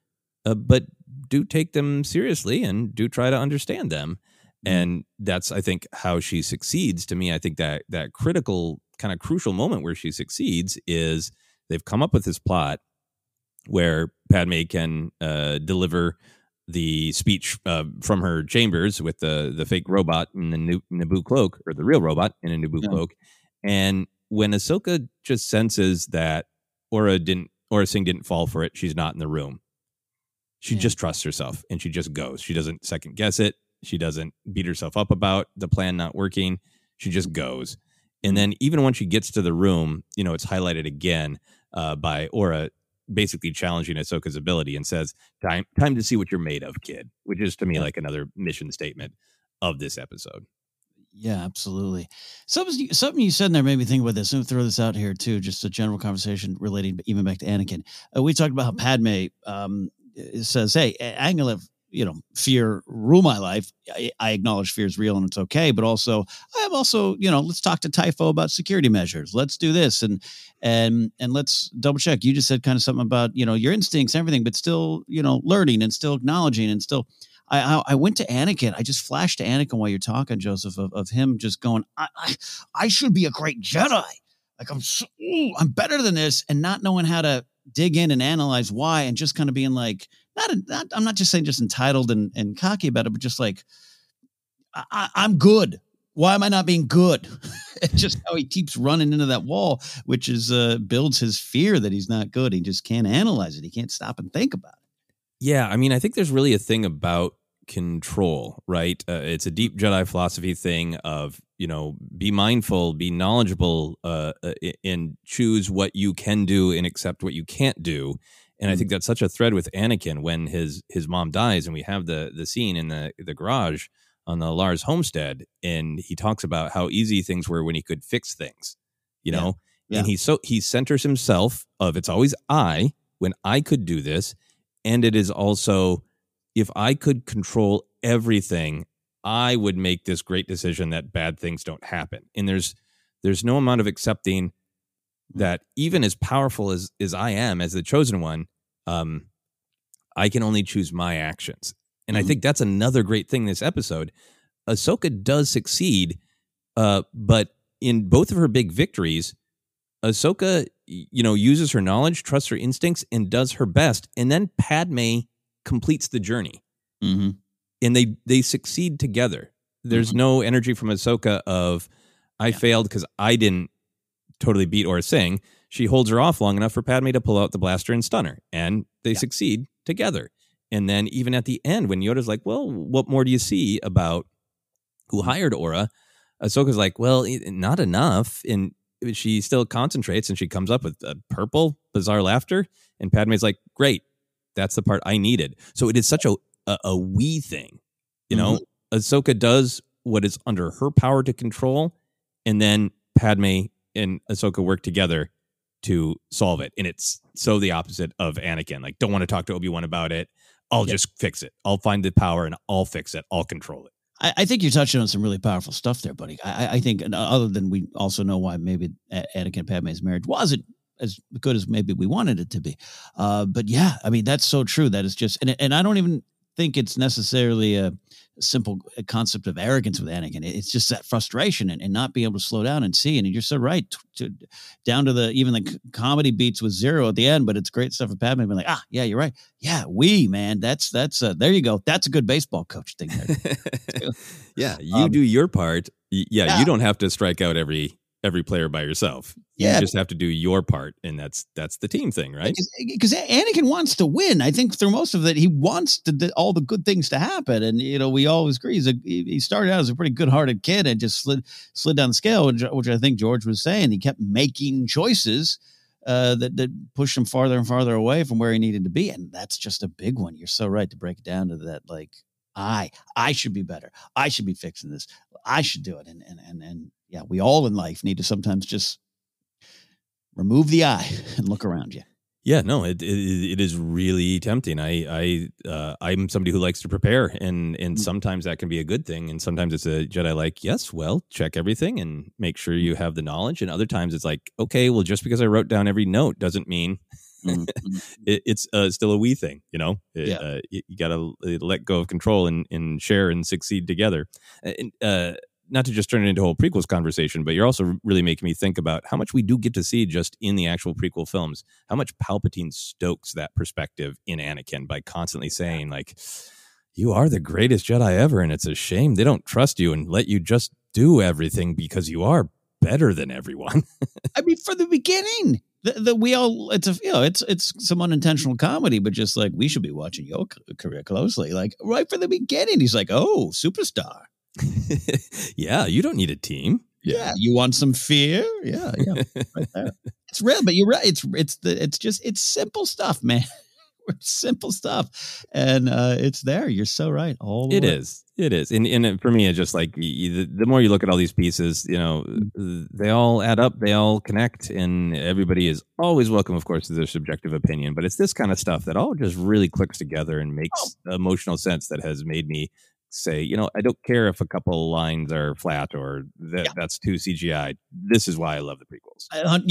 but do take them seriously and do try to understand them. And that's, I think, how she succeeds. To me, I think that critical, kind of crucial moment where she succeeds is they've come up with this plot where Padme can deliver the speech from her chambers with the fake robot in the Naboo cloak, or the real robot in a Naboo cloak. And when Ahsoka just senses that Aura Singh didn't fall for it, she's not in the room. She just trusts herself and she just goes. She doesn't second guess it. She doesn't beat herself up about the plan not working. She just goes. And then even when she gets to the room, it's highlighted again by Aura basically challenging Ahsoka's ability and says, time to see what you're made of, kid, which is to me like another mission statement of this episode. Yeah, absolutely. Something you said in there made me think about this. I'm going to throw this out here too, just a general conversation relating even back to Anakin. We talked about how Padme says, hey, I ain't going to let fear rule my life. I acknowledge fear is real and it's okay, but also I am also, let's talk to Typho about security measures. Let's do this and let's double check. You just said kind of something about, your instincts and everything, but still, learning and still acknowledging and still. I went to Anakin. I just flashed to Anakin while you're talking, Joseph, of him just going, I should be a great Jedi. Like I'm better than this, and not knowing how to dig in and analyze why, and just kind of being like, I'm not just saying just entitled and cocky about it, but just like, I'm good. Why am I not being good? It's just how he keeps running into that wall, which is builds his fear that he's not good. He just can't analyze it. He can't stop and think about it. Yeah, I mean, I think there's really a thing about control, right? It's a deep Jedi philosophy thing of, be mindful, be knowledgeable, and choose what you can do and accept what you can't do. And I think that's such a thread with Anakin when his mom dies and we have the scene in the garage on the Lars homestead, and he talks about how easy things were when he could fix things, know? Yeah. And he centers himself of, it's always I, when I could do this. And it is also, if I could control everything, I would make this great decision that bad things don't happen. And there's no amount of accepting that even as powerful as I am as the chosen one, I can only choose my actions. And I think that's another great thing in this episode. Ahsoka does succeed, but in both of her big victories, Ahsoka, uses her knowledge, trusts her instincts, and does her best. And then Padme completes the journey. Mm-hmm. And they succeed together. There's no energy from Ahsoka of, I failed because I didn't totally beat Aura Singh. She holds her off long enough for Padme to pull out the blaster and stun her. And they succeed together. And then even at the end, when Yoda's like, well, what more do you see about who hired Aura? Ahsoka's like, well, not enough. And she still concentrates and she comes up with a purple bizarre laughter, and Padme's like, great, that's the part I needed. So it is such a we thing, Ahsoka does what is under her power to control, and then Padme and Ahsoka work together to solve it. And it's so the opposite of Anakin, like, don't want to talk to Obi-Wan about it, I'll just fix it, I'll find the power and I'll fix it, I'll control it. I think you're touching on some really powerful stuff there, buddy. I think other than we also know why maybe Anakin and Padme's marriage wasn't as good as maybe we wanted it to be. But yeah, I mean, that's so true. That is just, and I don't even think it's necessarily a simple concept of arrogance with Anakin. It's just that frustration and not being able to slow down and see. And you're so right, down to even the comedy beats with Zero at the end, but it's great stuff with Padme being like, yeah, you're right. Yeah, man, that's there you go. That's a good baseball coach thing there. Yeah, you do your part. You don't have to strike out every player by yourself. You just have to do your part, and that's the team thing, right? Because Anakin wants to win. I think through most of it, he wants all the good things to happen, and we always agree. He started out as a pretty good-hearted kid and just slid down the scale, which I think George was saying. He kept making choices that pushed him farther and farther away from where he needed to be, and that's just a big one. You're so right to break it down to that, like, I should be better. I should be fixing this. I should do it, and yeah, we all in life need to sometimes just remove the I and look around you. Yeah, no, it is really tempting. I'm somebody who likes to prepare, and sometimes that can be a good thing, and sometimes it's a Jedi like, yes, well, check everything and make sure you have the knowledge, and other times it's like, okay, well, just because I wrote down every note doesn't mean It's still a we thing, you know. You got to let go of control and share and succeed together. Not to just turn it into a whole prequels conversation, but you're also really making me think about how much we do get to see just in the actual prequel films, how much Palpatine stokes that perspective in Anakin by constantly saying, like, you are the greatest Jedi ever, and it's a shame they don't trust you and let you just do everything because you are better than everyone. I mean, from the beginning, it's some unintentional comedy, but just like, we should be watching your career closely. Like, right from the beginning, he's like, oh, superstar. Yeah, you don't need a team. Yeah, you want some fear? Yeah, right there. It's real, but you're right. It's simple stuff, man. Simple stuff, and it's there. You're so right. It is, and for me, it's just like the more you look at all these pieces, you know, they all add up, they all connect, and everybody is always welcome, of course, to their subjective opinion. But it's this kind of stuff that all just really clicks together and makes emotional sense that has made me say, you know, I don't care if a couple of lines are flat or that's too CGI. This is why I love the prequels.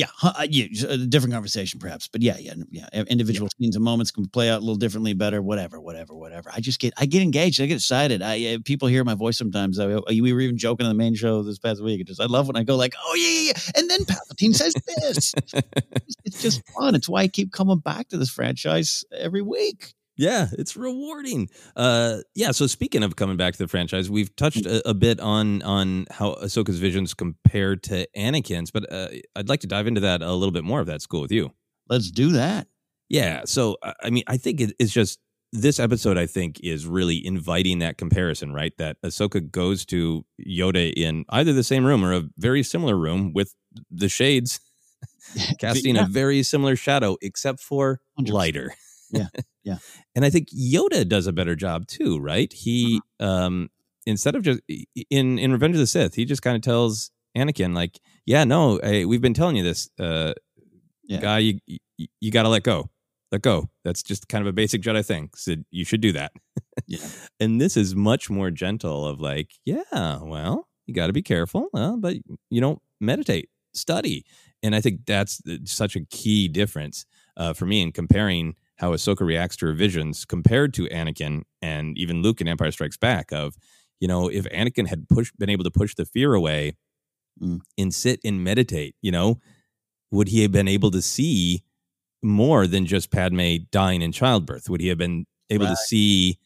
A different conversation perhaps, but yeah. Individual scenes and moments can play out a little differently, better, whatever. I get engaged. I get excited. People hear my voice sometimes. We were even joking on the main show this past week. I love when I go like, oh yeah. And then Palpatine says this. It's just fun. It's why I keep coming back to this franchise every week. Yeah, it's rewarding. So speaking of coming back to the franchise, we've touched a bit on how Ahsoka's visions compare to Anakin's, but I'd like to dive into that a little bit more if that's cool with you. Let's do that. Yeah, so, I mean, I think it's just, this episode, I think, is really inviting that comparison, right? That Ahsoka goes to Yoda in either the same room or a very similar room with the shades casting a very similar shadow, except for 100%. Lighter. Yeah. And I think Yoda does a better job too, right? He instead of just in Revenge of the Sith, he just kind of tells Anakin, like, yeah, no, we've been telling you this, guy, you got to let go. That's just kind of a basic Jedi thing. So you should do that. Yeah. And this is much more gentle of like, yeah, well, you got to be careful, but you know, meditate, study. And I think that's such a key difference for me in comparing how Ahsoka reacts to her visions compared to Anakin and even Luke in Empire Strikes Back of, you know, if Anakin had been able to push the fear away and sit and meditate, you know, would he have been able to see more than just Padme dying in childbirth? Would he have been able to see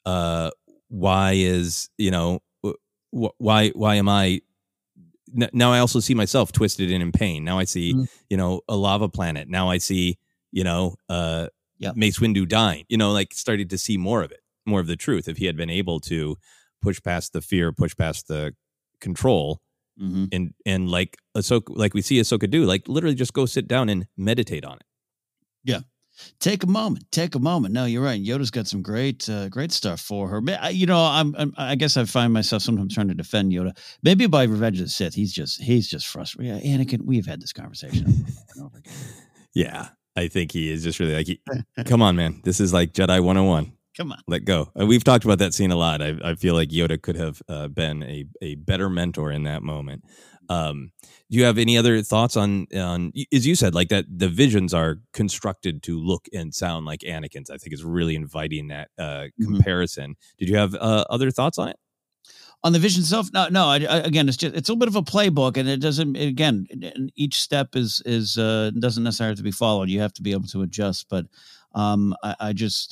why is, you know, why am I now I also see myself twisted and in pain. Now I see, you know, a lava planet. Now I see, you know, Mace Windu dying, you know, like started to see more of it, more of the truth. If he had been able to push past the fear, push past the control, and like Ahsoka, like we see Ahsoka do, like literally just go sit down and meditate on it. Yeah. Take a moment. No, you're right. Yoda's got some great stuff for her. I guess I find myself sometimes trying to defend Yoda. Maybe by Revenge of the Sith, he's just frustrated. Yeah, Anakin, we've had this conversation over and over again. Yeah. I think he is just really like, come on, man. This is like Jedi 101. Come on. Let go. We've talked about that scene a lot. I feel like Yoda could have been a better mentor in that moment. Do you have any other thoughts on, as you said, like that the visions are constructed to look and sound like Anakin's? I think is really inviting that comparison. Did you have other thoughts on it? On the vision itself, no. Again, it's a little bit of a playbook, and it doesn't. Again, each step is doesn't necessarily have to be followed. You have to be able to adjust. But I just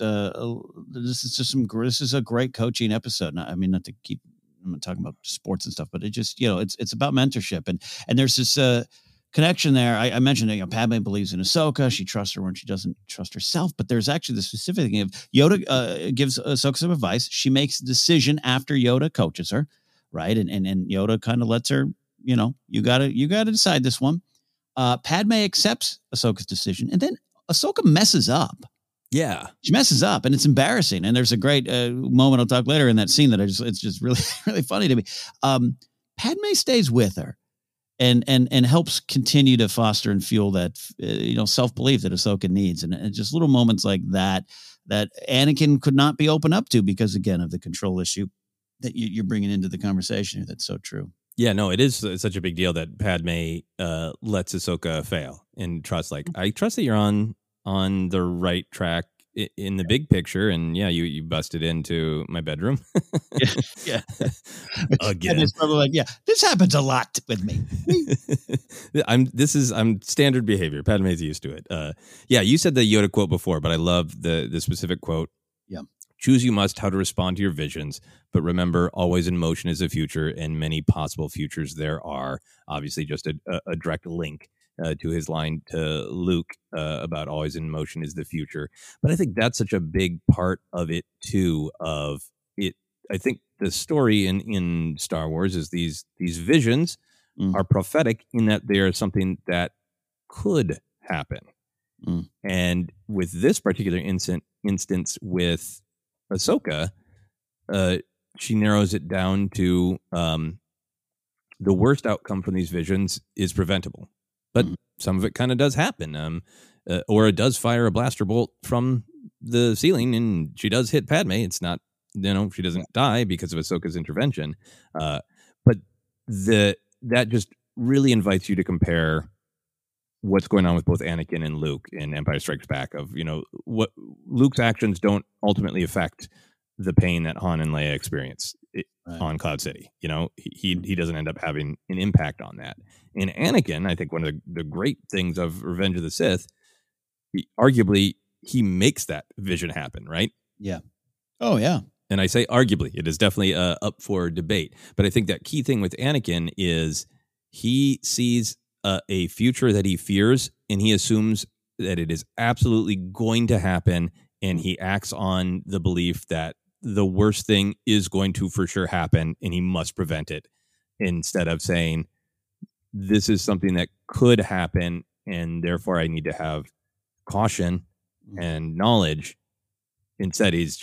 this is a great coaching episode. I mean, not to keep. I'm not talking about sports and stuff, but it just it's about mentorship, and there's this connection there. I mentioned that Padme believes in Ahsoka. She trusts her when she doesn't trust herself. But there's actually the specific thing of Yoda gives Ahsoka some advice. She makes a decision after Yoda coaches her, right? And Yoda kind of lets her, you gotta decide this one. Padme accepts Ahsoka's decision, and then Ahsoka messes up. Yeah, she messes up, and it's embarrassing. And there's a great moment I'll talk later in that scene that it's just really really funny to me. Padme stays with her. And helps continue to foster and fuel that self-belief that Ahsoka needs, and just little moments like that Anakin could not be open up to because again of the control issue that you're bringing into the conversation. That's so true. Yeah, no, it's such a big deal that Padme lets Ahsoka fail and trust. Like, I trust that you're on on the right track in the big picture. And yeah, you busted into my bedroom. Yeah. Again. It's probably like, yeah, this happens a lot with me. I'm standard behavior. Padme's used to it. Yeah, you said the Yoda quote before, but I love the specific quote. Yeah. Choose you must how to respond to your visions, but remember, always in motion is the future, and many possible futures there are. Obviously, just a direct link to his line to Luke about always in motion is the future. But I think that's such a big part of it too. Of it, I think the story in Star Wars is these visions are prophetic in that they are something that could happen. And with this particular instance with Ahsoka, she narrows it down to the worst outcome from these visions is preventable, but some of it kind of does happen, or it does fire a blaster bolt from the ceiling and she does hit Padme. It's not, she doesn't die because of Ahsoka's intervention, but that just really invites you to compare what's going on with both Anakin and Luke in Empire Strikes Back. Of what Luke's actions don't ultimately affect the pain that Han and Leia experience on Cloud City. He doesn't end up having an impact on that. In Anakin, I think one of the great things of Revenge of the Sith, arguably he makes that vision happen, right? Yeah. Oh yeah. And I say arguably, it is definitely up for debate. But I think that key thing with Anakin is he sees a future that he fears, and he assumes that it is absolutely going to happen, and he acts on the belief that the worst thing is going to for sure happen, and he must prevent it, instead of saying, this is something that could happen, and therefore I need to have caution and knowledge. Instead, it's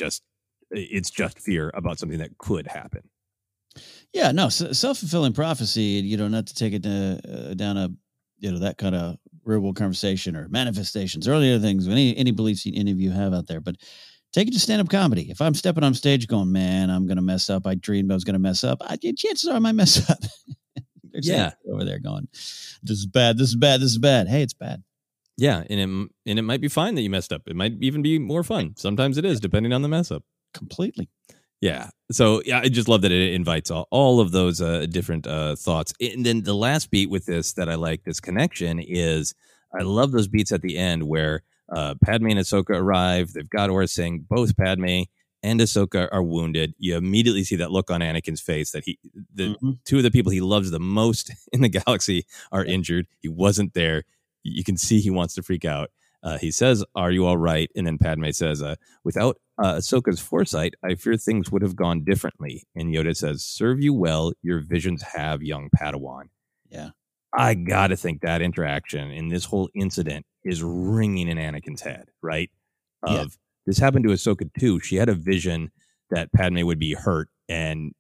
just fear about something that could happen. Yeah, no, self-fulfilling prophecy, not to take it down a, that kind of real world conversation or manifestations or other things, any beliefs any of you have out there, but take it to stand-up comedy. If I'm stepping on stage going, man, I'm going to mess up. I dreamed I was going to mess up. Chances are I might mess up. Yeah. Over there going, this is bad. This is bad. This is bad. Hey, it's bad. Yeah. And it might be fine that you messed up. It might even be more fun. Sometimes it is, depending on the mess up. Completely. Yeah. So yeah, I just love that it invites all of those different thoughts. And then the last beat with this that I like, this connection, is I love those beats at the end where Padme and Ahsoka arrive. They've got Aurra Sing. Both Padme and Ahsoka are wounded. You immediately see that look on Anakin's face that two of the people he loves the most in the galaxy are injured. He wasn't there. You can see he wants to freak out. He says, "Are you all right?" And then Padme says, "Without Ahsoka's foresight, I fear things would have gone differently." And Yoda says, "Serve you well, your visions have, young Padawan." Yeah. I got to think that interaction in this whole incident is ringing in Anakin's head, right? This happened to Ahsoka too. She had a vision that Padme would be hurt, and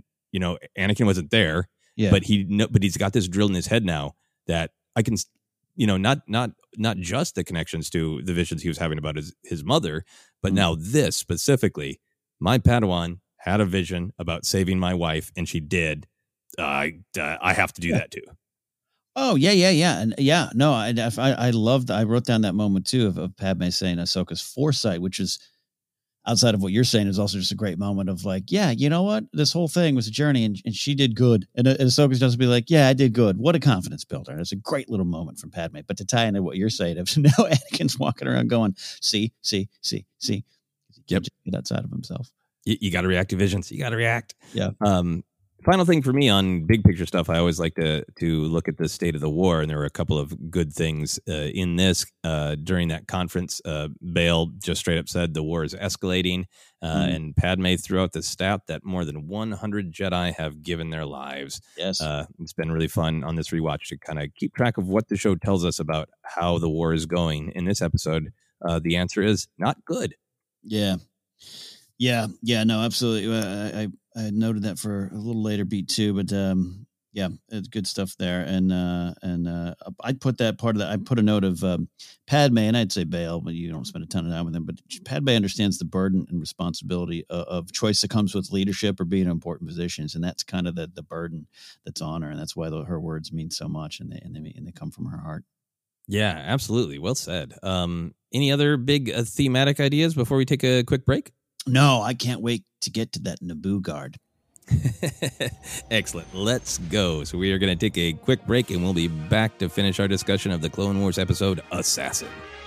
Anakin wasn't there, but he's got this drilled in his head now that I can, not just the connections to the visions he was having about his mother, but now this specifically, my Padawan had a vision about saving my wife, and she did. I have to do that too. Oh yeah, and yeah. No, I loved. I wrote down that moment too of Padme saying Ahsoka's foresight, which is outside of what you're saying, is also just a great moment of like, yeah, you know what, this whole thing was a journey, and she did good, and Ahsoka's just be like, yeah, I did good. What a confidence builder. It's a great little moment from Padme. But to tie into what you're saying, of now Anakin's walking around going, see, Yep. Get outside of himself. You got to react to visions. You got to react. Yeah. Final thing for me on big picture stuff, I always like to look at the state of the war, and there were a couple of good things in this. During that conference, Bail just straight up said the war is escalating, and Padme threw out the stat that more than 100 Jedi have given their lives. Yes. It's been really fun on this rewatch to kind of keep track of what the show tells us about how the war is going. In this episode, the answer is not good. Yeah. No, absolutely. I noted that for a little later beat too, but it's good stuff there. And I'd put that part of that. I put a note of Padme, and I'd say Bail, but you don't spend a ton of time with him. But Padme understands the burden and responsibility of choice that comes with leadership or being in important positions, and that's kind of the burden that's on her, and that's why her words mean so much, and they come from her heart. Yeah, absolutely. Well said. Any other big thematic ideas before we take a quick break? No, I can't wait to get to that Naboo guard. Excellent. Let's go. So we are going to take a quick break, and we'll be back to finish our discussion of the Clone Wars episode Assassin.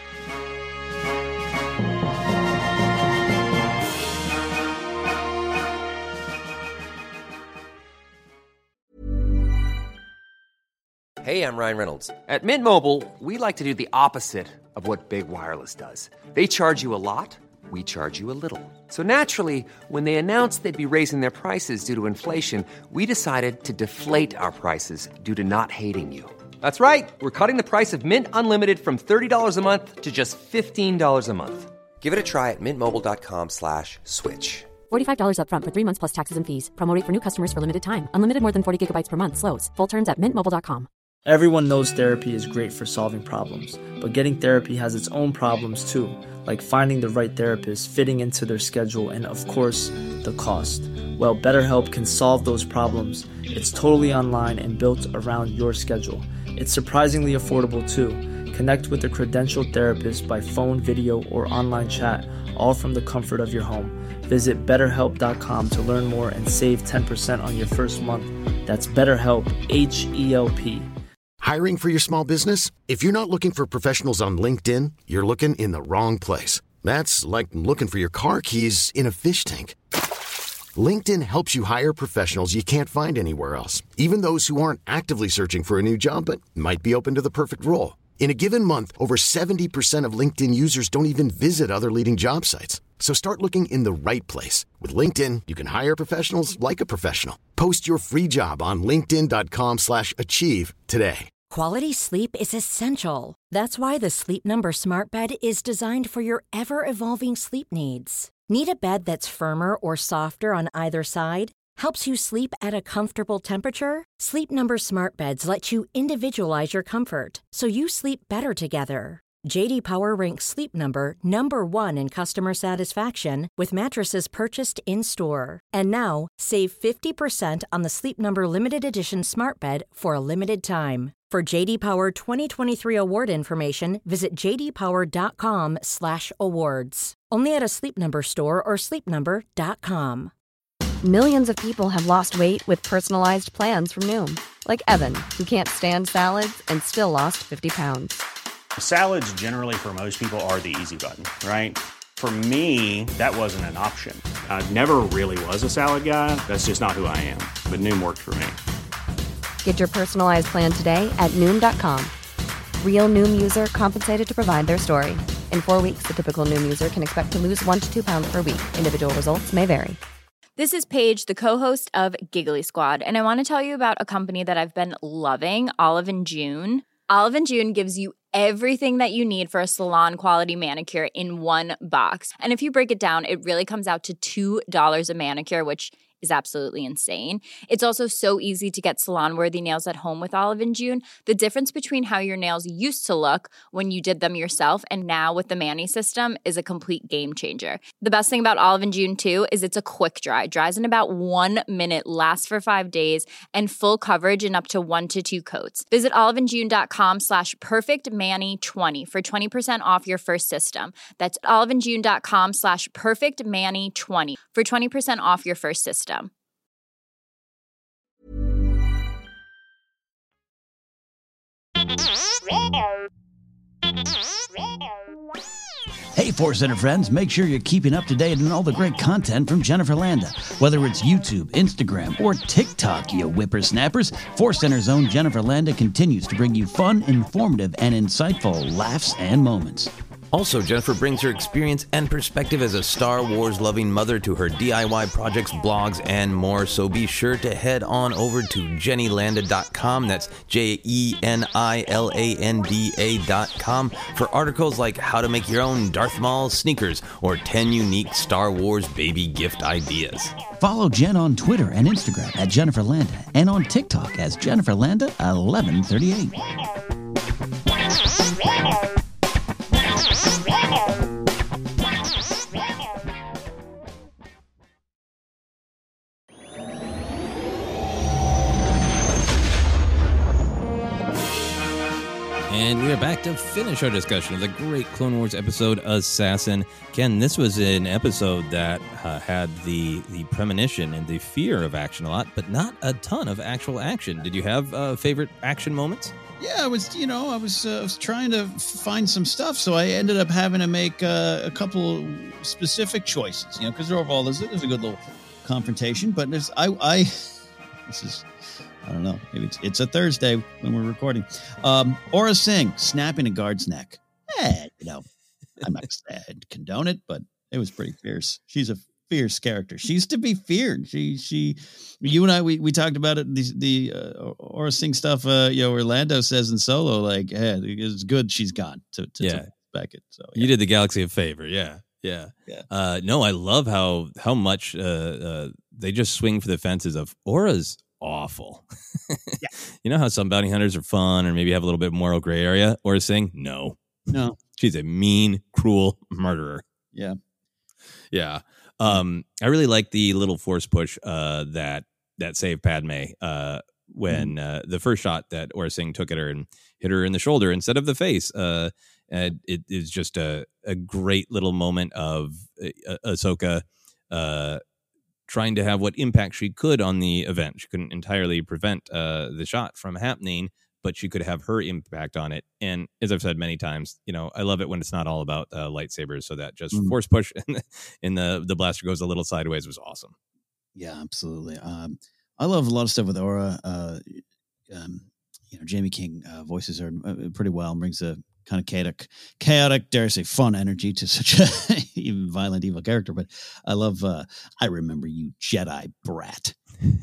Hey, I'm Ryan Reynolds. At Mint Mobile, we like to do the opposite of what Big Wireless does. They charge you a lot, we charge you a little. So naturally, when they announced they'd be raising their prices due to inflation, we decided to deflate our prices due to not hating you. That's right. We're cutting the price of Mint Unlimited from $30 a month to just $15 a month. Give it a try at mintmobile.com/switch. $45 up front for 3 months plus taxes and fees. Promo rate for new customers for limited time. Unlimited more than 40 gigabytes per month. Slows full terms at mintmobile.com. Everyone knows therapy is great for solving problems, but getting therapy has its own problems too, like finding the right therapist, fitting into their schedule, and of course, the cost. Well, BetterHelp can solve those problems. It's totally online and built around your schedule. It's surprisingly affordable too. Connect with a credentialed therapist by phone, video, or online chat, all from the comfort of your home. Visit BetterHelp.com to learn more and save 10% on your first month. That's BetterHelp, H-E-L-P. Hiring for your small business? If you're not looking for professionals on LinkedIn, you're looking in the wrong place. That's like looking for your car keys in a fish tank. LinkedIn helps you hire professionals you can't find anywhere else, even those who aren't actively searching for a new job but might be open to the perfect role. In a given month, over 70% of LinkedIn users don't even visit other leading job sites. So start looking in the right place. With LinkedIn, you can hire professionals like a professional. Post your free job on linkedin.com/achieve today. Quality sleep is essential. That's why the Sleep Number Smart Bed is designed for your ever-evolving sleep needs. Need a bed that's firmer or softer on either side? Helps you sleep at a comfortable temperature? Sleep Number Smart Beds let you individualize your comfort, so you sleep better together. J.D. Power ranks Sleep Number number 1 in customer satisfaction with mattresses purchased in-store. And now, save 50% on the Sleep Number Limited Edition Smart Bed for a limited time. For J.D. Power 2023 award information, visit jdpower.com/awards. Only at a Sleep Number store or sleepnumber.com. Millions of people have lost weight with personalized plans from Noom. Like Evan, who can't stand salads and still lost 50 pounds. Salads generally for most people are the easy button, right? For me, that wasn't an option. I never really was a salad guy. That's just not who I am. But Noom worked for me. Get your personalized plan today at Noom.com. Real Noom user compensated to provide their story. In 4 weeks, the typical Noom user can expect to lose 1 to 2 pounds per week. Individual results may vary. This is Paige, the co-host of Giggly Squad, and I want to tell you about a company that I've been loving, Olive & June. Olive & June gives you everything that you need for a salon-quality manicure in one box. And if you break it down, it really comes out to $2 a manicure, which is absolutely insane. It's also so easy to get salon-worthy nails at home with Olive & June. The difference between how your nails used to look when you did them yourself and now with the Mani system is a complete game changer. The best thing about Olive & June, too, is it's a quick dry. Dries in about 1 minute, lasts for 5 days, and full coverage in up to 1 to 2 coats. Visit oliveandjune.com/perfectmani20 for 20% off your first system. That's oliveandjune.com/perfectmani20 for 20% off your first system. Hey, Force Center friends, make sure you're keeping up to date on all the great content from Jennifer Landa. Whether it's YouTube, Instagram, or TikTok, you whippersnappers, Force Center's own Jennifer Landa continues to bring you fun, informative, and insightful laughs and moments. Also, Jennifer brings her experience and perspective as a Star Wars-loving mother to her DIY projects, blogs, and more. So be sure to head on over to JennyLanda.com. That's JENILANDA.com for articles like how to make your own Darth Maul sneakers or 10 unique Star Wars baby gift ideas. Follow Jen on Twitter and Instagram at Jennifer Landa and on TikTok as Jennifer Landa 1138. And we we are back to finish our discussion of the great Clone Wars episode Assassin. Ken, this was an episode that had the premonition and the fear of action a lot, but not a ton of actual action. Did you have favorite action moments? Yeah, I was trying to find some stuff, so I ended up having to make a couple specific choices, because overall there's a good little confrontation, but I don't know. Maybe it's a Thursday when we're recording. Aura Singh snapping a guard's neck. I'm not going to condone it, but it was pretty fierce. She's a fierce character. She's to be feared. You and I, we talked about it. The Aura Singh stuff. Orlando says in Solo, like, hey, it's good she's gone to Beckett. So you did the galaxy a favor. Yeah. No, I love how much they just swing for the fences of Aura's awful. Yeah. You know how some bounty hunters are fun or maybe have a little bit of moral gray area? Aura Singh, no. She's a mean, cruel murderer. Yeah. I really like the little force push that saved Padme when the first shot that Aura Singh took at her and hit her in the shoulder instead of the face. And it is just a great little moment of Ahsoka trying to have what impact she could on the event. She couldn't entirely prevent the shot from happening, but she could have her impact on it. And as I've said many times, I love it when it's not all about lightsabers. So that just force push and the blaster goes a little sideways was awesome. Yeah, absolutely. I love a lot of stuff with Aura. Jamie King voices her pretty well and brings a kind of chaotic, dare I say, fun energy to such a even violent, evil character. But I love, I remember you, Jedi brat.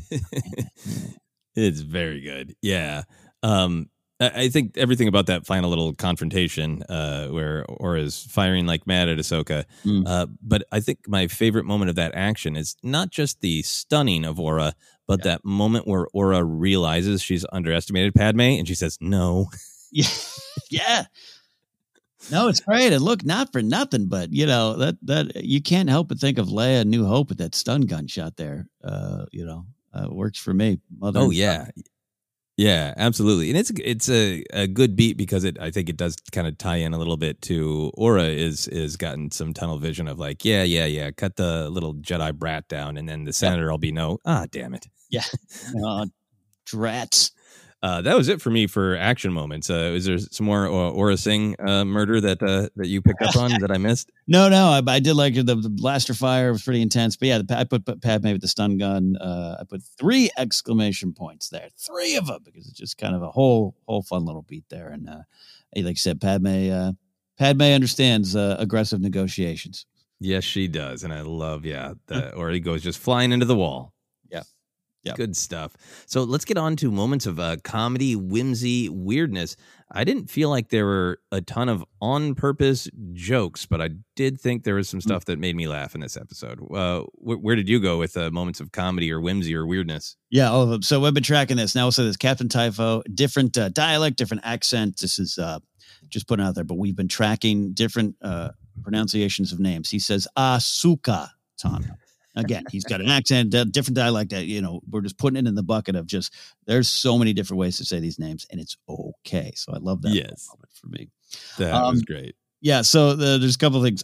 It's very good. Yeah. I think everything about that final little confrontation where Aura's firing like mad at Ahsoka. But I think my favorite moment of that action is not just the stunning of Aura, but that moment where Aura realizes she's underestimated Padme and she says, no. Yeah. No, it's great. And look, not for nothing, but that you can't help but think of Leia New Hope with that stun gun shot there. It works for me. Yeah, absolutely. And it's a good beat because I think it does kind of tie in a little bit to Aura is gotten some tunnel vision of like, yeah, cut the little Jedi brat down and then the senator will be damn it. Yeah. Drats. That was it for me for action moments. Is there some more Aura Singh murder that you picked up on that I missed? No. I did like the blaster fire was pretty intense. But yeah, I put Padme with the stun gun. I put 3 exclamation points there, 3 of them, because it's just kind of a whole fun little beat there. And like I said, Padme understands aggressive negotiations. Yes, she does, and I love or he goes just flying into the wall. Yeah. Good stuff. So let's get on to moments of comedy, whimsy, weirdness. I didn't feel like there were a ton of on-purpose jokes, but I did think there was some stuff that made me laugh in this episode. Where did you go with moments of comedy or whimsy or weirdness? Yeah, all of them. So we've been tracking this. Now, so there's Captain Typho, different dialect, different accent. This is just putting out there, but we've been tracking different pronunciations of names. He says Asuka Tano. Again, he's got an accent, different dialect. We're just putting it in the bucket of just there's so many different ways to say these names, and it's okay. So I love that. Yes, moment for me. That was great. Yeah. So there's a couple of things.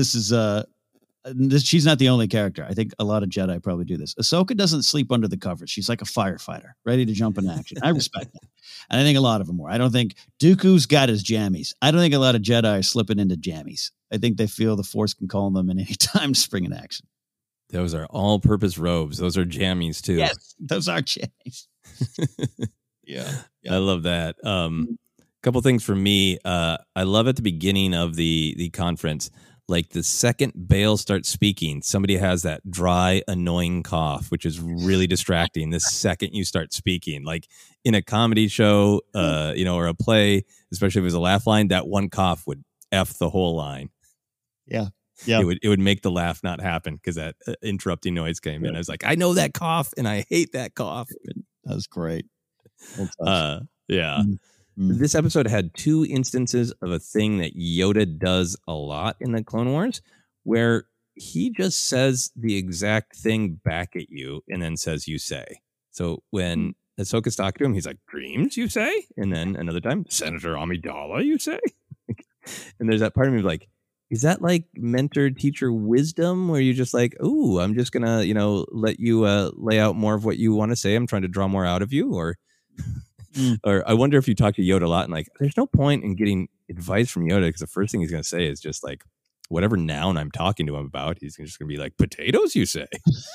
She's not the only character. I think a lot of Jedi probably do this. Ahsoka doesn't sleep under the covers. She's like a firefighter, ready to jump in action. I respect that. And I think a lot of them were. I don't think Dooku's got his jammies. I don't think a lot of Jedi are slipping into jammies. I think they feel the Force can call them at any time to spring in action. Those are all-purpose robes. Those are jammies too. Yes, those are jammies. Yeah. I love that. Couple things for me. I love at the beginning of the conference, like the second Bail starts speaking, somebody has that dry, annoying cough, which is really distracting. The second you start speaking, like in a comedy show, or a play, especially if it was a laugh line, that one cough would F the whole line. Yeah. Yeah, it would make the laugh not happen because that interrupting noise came in. I was like, I know that cough and I hate that cough. That was great. Yeah. This episode had 2 instances of a thing that Yoda does a lot in the Clone Wars, where he just says the exact thing back at you and then says, you say. So when Ahsoka's talking to him. He's like, dreams, you say? And then another time, Senator Amidala, you say? And there's that part of me like, is that like mentor teacher wisdom where you're just like, ooh, I'm just going to, let you lay out more of what you want to say. I'm trying to draw more out of you. Or or I wonder if you talk to Yoda a lot and like, there's no point in getting advice from Yoda because the first thing he's going to say is just like, whatever noun I'm talking to him about, he's just going to be like, potatoes, you say?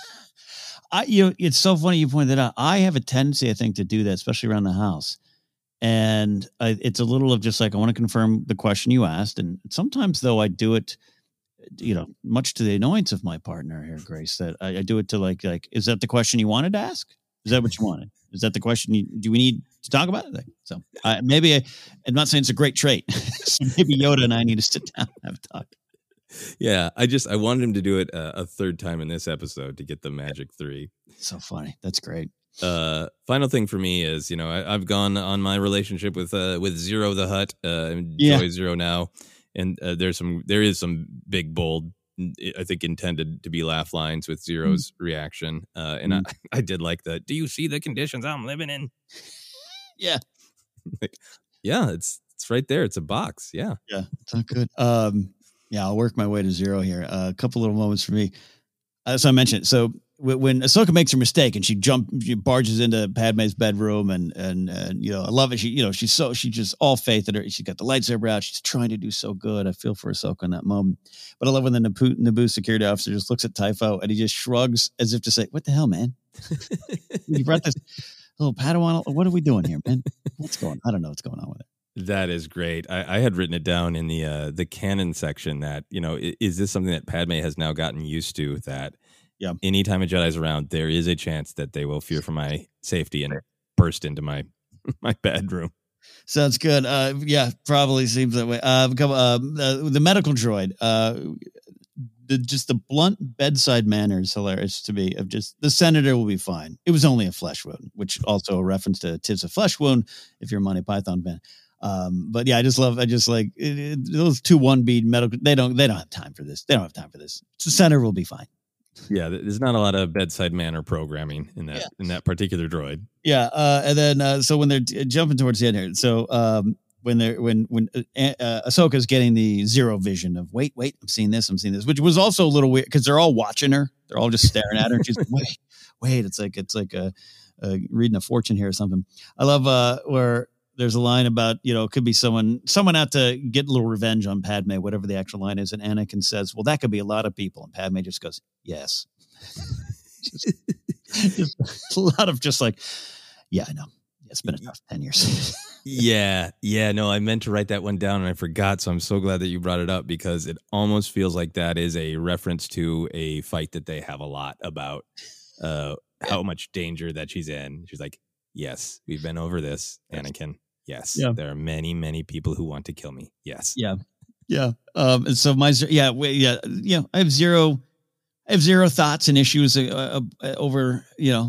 It's so funny you pointed that out. I have a tendency, I think, to do that, especially around the house. And it's a little of just like, I want to confirm the question you asked. And sometimes, though, I do it, much to the annoyance of my partner here, Grace, that I do it to like, is that the question you wanted to ask? Is that what you wanted? Is that the question? Do we need to talk about it? So I'm not saying it's a great trait. So maybe Yoda and I need to sit down and have a talk. Yeah, I wanted him to do it a third time in this episode to get the magic 3. So funny. That's great. Final thing for me is, I've gone on my relationship with Zero the Hutt, Joy Zero now, and there is some big, bold, I think intended to be laugh lines with Zero's reaction, and I did like the, do you see the conditions I'm living in? Yeah, yeah, it's right there. It's a box. Yeah, it's not good. Yeah, I'll work my way to Zero here. A couple little moments for me. As I mentioned, so when Ahsoka makes her mistake and she barges into Padme's bedroom and I love it. She's just all faith in her. She's got the lightsaber out. She's trying to do so good. I feel for Ahsoka in that moment. But I love when the Naboo security officer just looks at Typho and he just shrugs as if to say, "What the hell, man? You brought this little Padawan. What are we doing here, man? What's going on? I don't know what's going on with it." That is great. I had written it down in the canon section that, is this something that Padme has now gotten used to, that anytime a Jedi's around, there is a chance that they will fear for my safety and burst into my bedroom. Sounds good. Probably seems that way. The medical droid, the blunt bedside manner is hilarious to me, of just, the senator will be fine. It was only a flesh wound, which also a reference to "'Tis a Flesh Wound" if you're a Monty Python fan. But yeah, I just like those 2 1-beat medical. They don't have time for this. They don't have time for this. The center will be fine. Yeah, there's not a lot of bedside manner programming in that particular droid. Yeah, and then so when they're jumping towards the end here, so when Ahsoka's getting the Zero vision of wait, I'm seeing this, which was also a little weird because they're all watching her, they're all just staring at her. And she's like, wait, it's like a reading a fortune here or something. I love where there's a line about, it could be someone out to get a little revenge on Padme, whatever the actual line is. And Anakin says, well, that could be a lot of people. And Padme just goes, yes. just a lot of just like, yeah, I know. It's been a tough 10 years. Yeah. No, I meant to write that one down and I forgot. So I'm so glad that you brought it up, because it almost feels like that is a reference to a fight that they have a lot about how much danger that she's in. She's like, yes, we've been over this, Anakin. Yes, there are many, many people who want to kill me. Yes. Yeah. And so I have zero thoughts and issues over,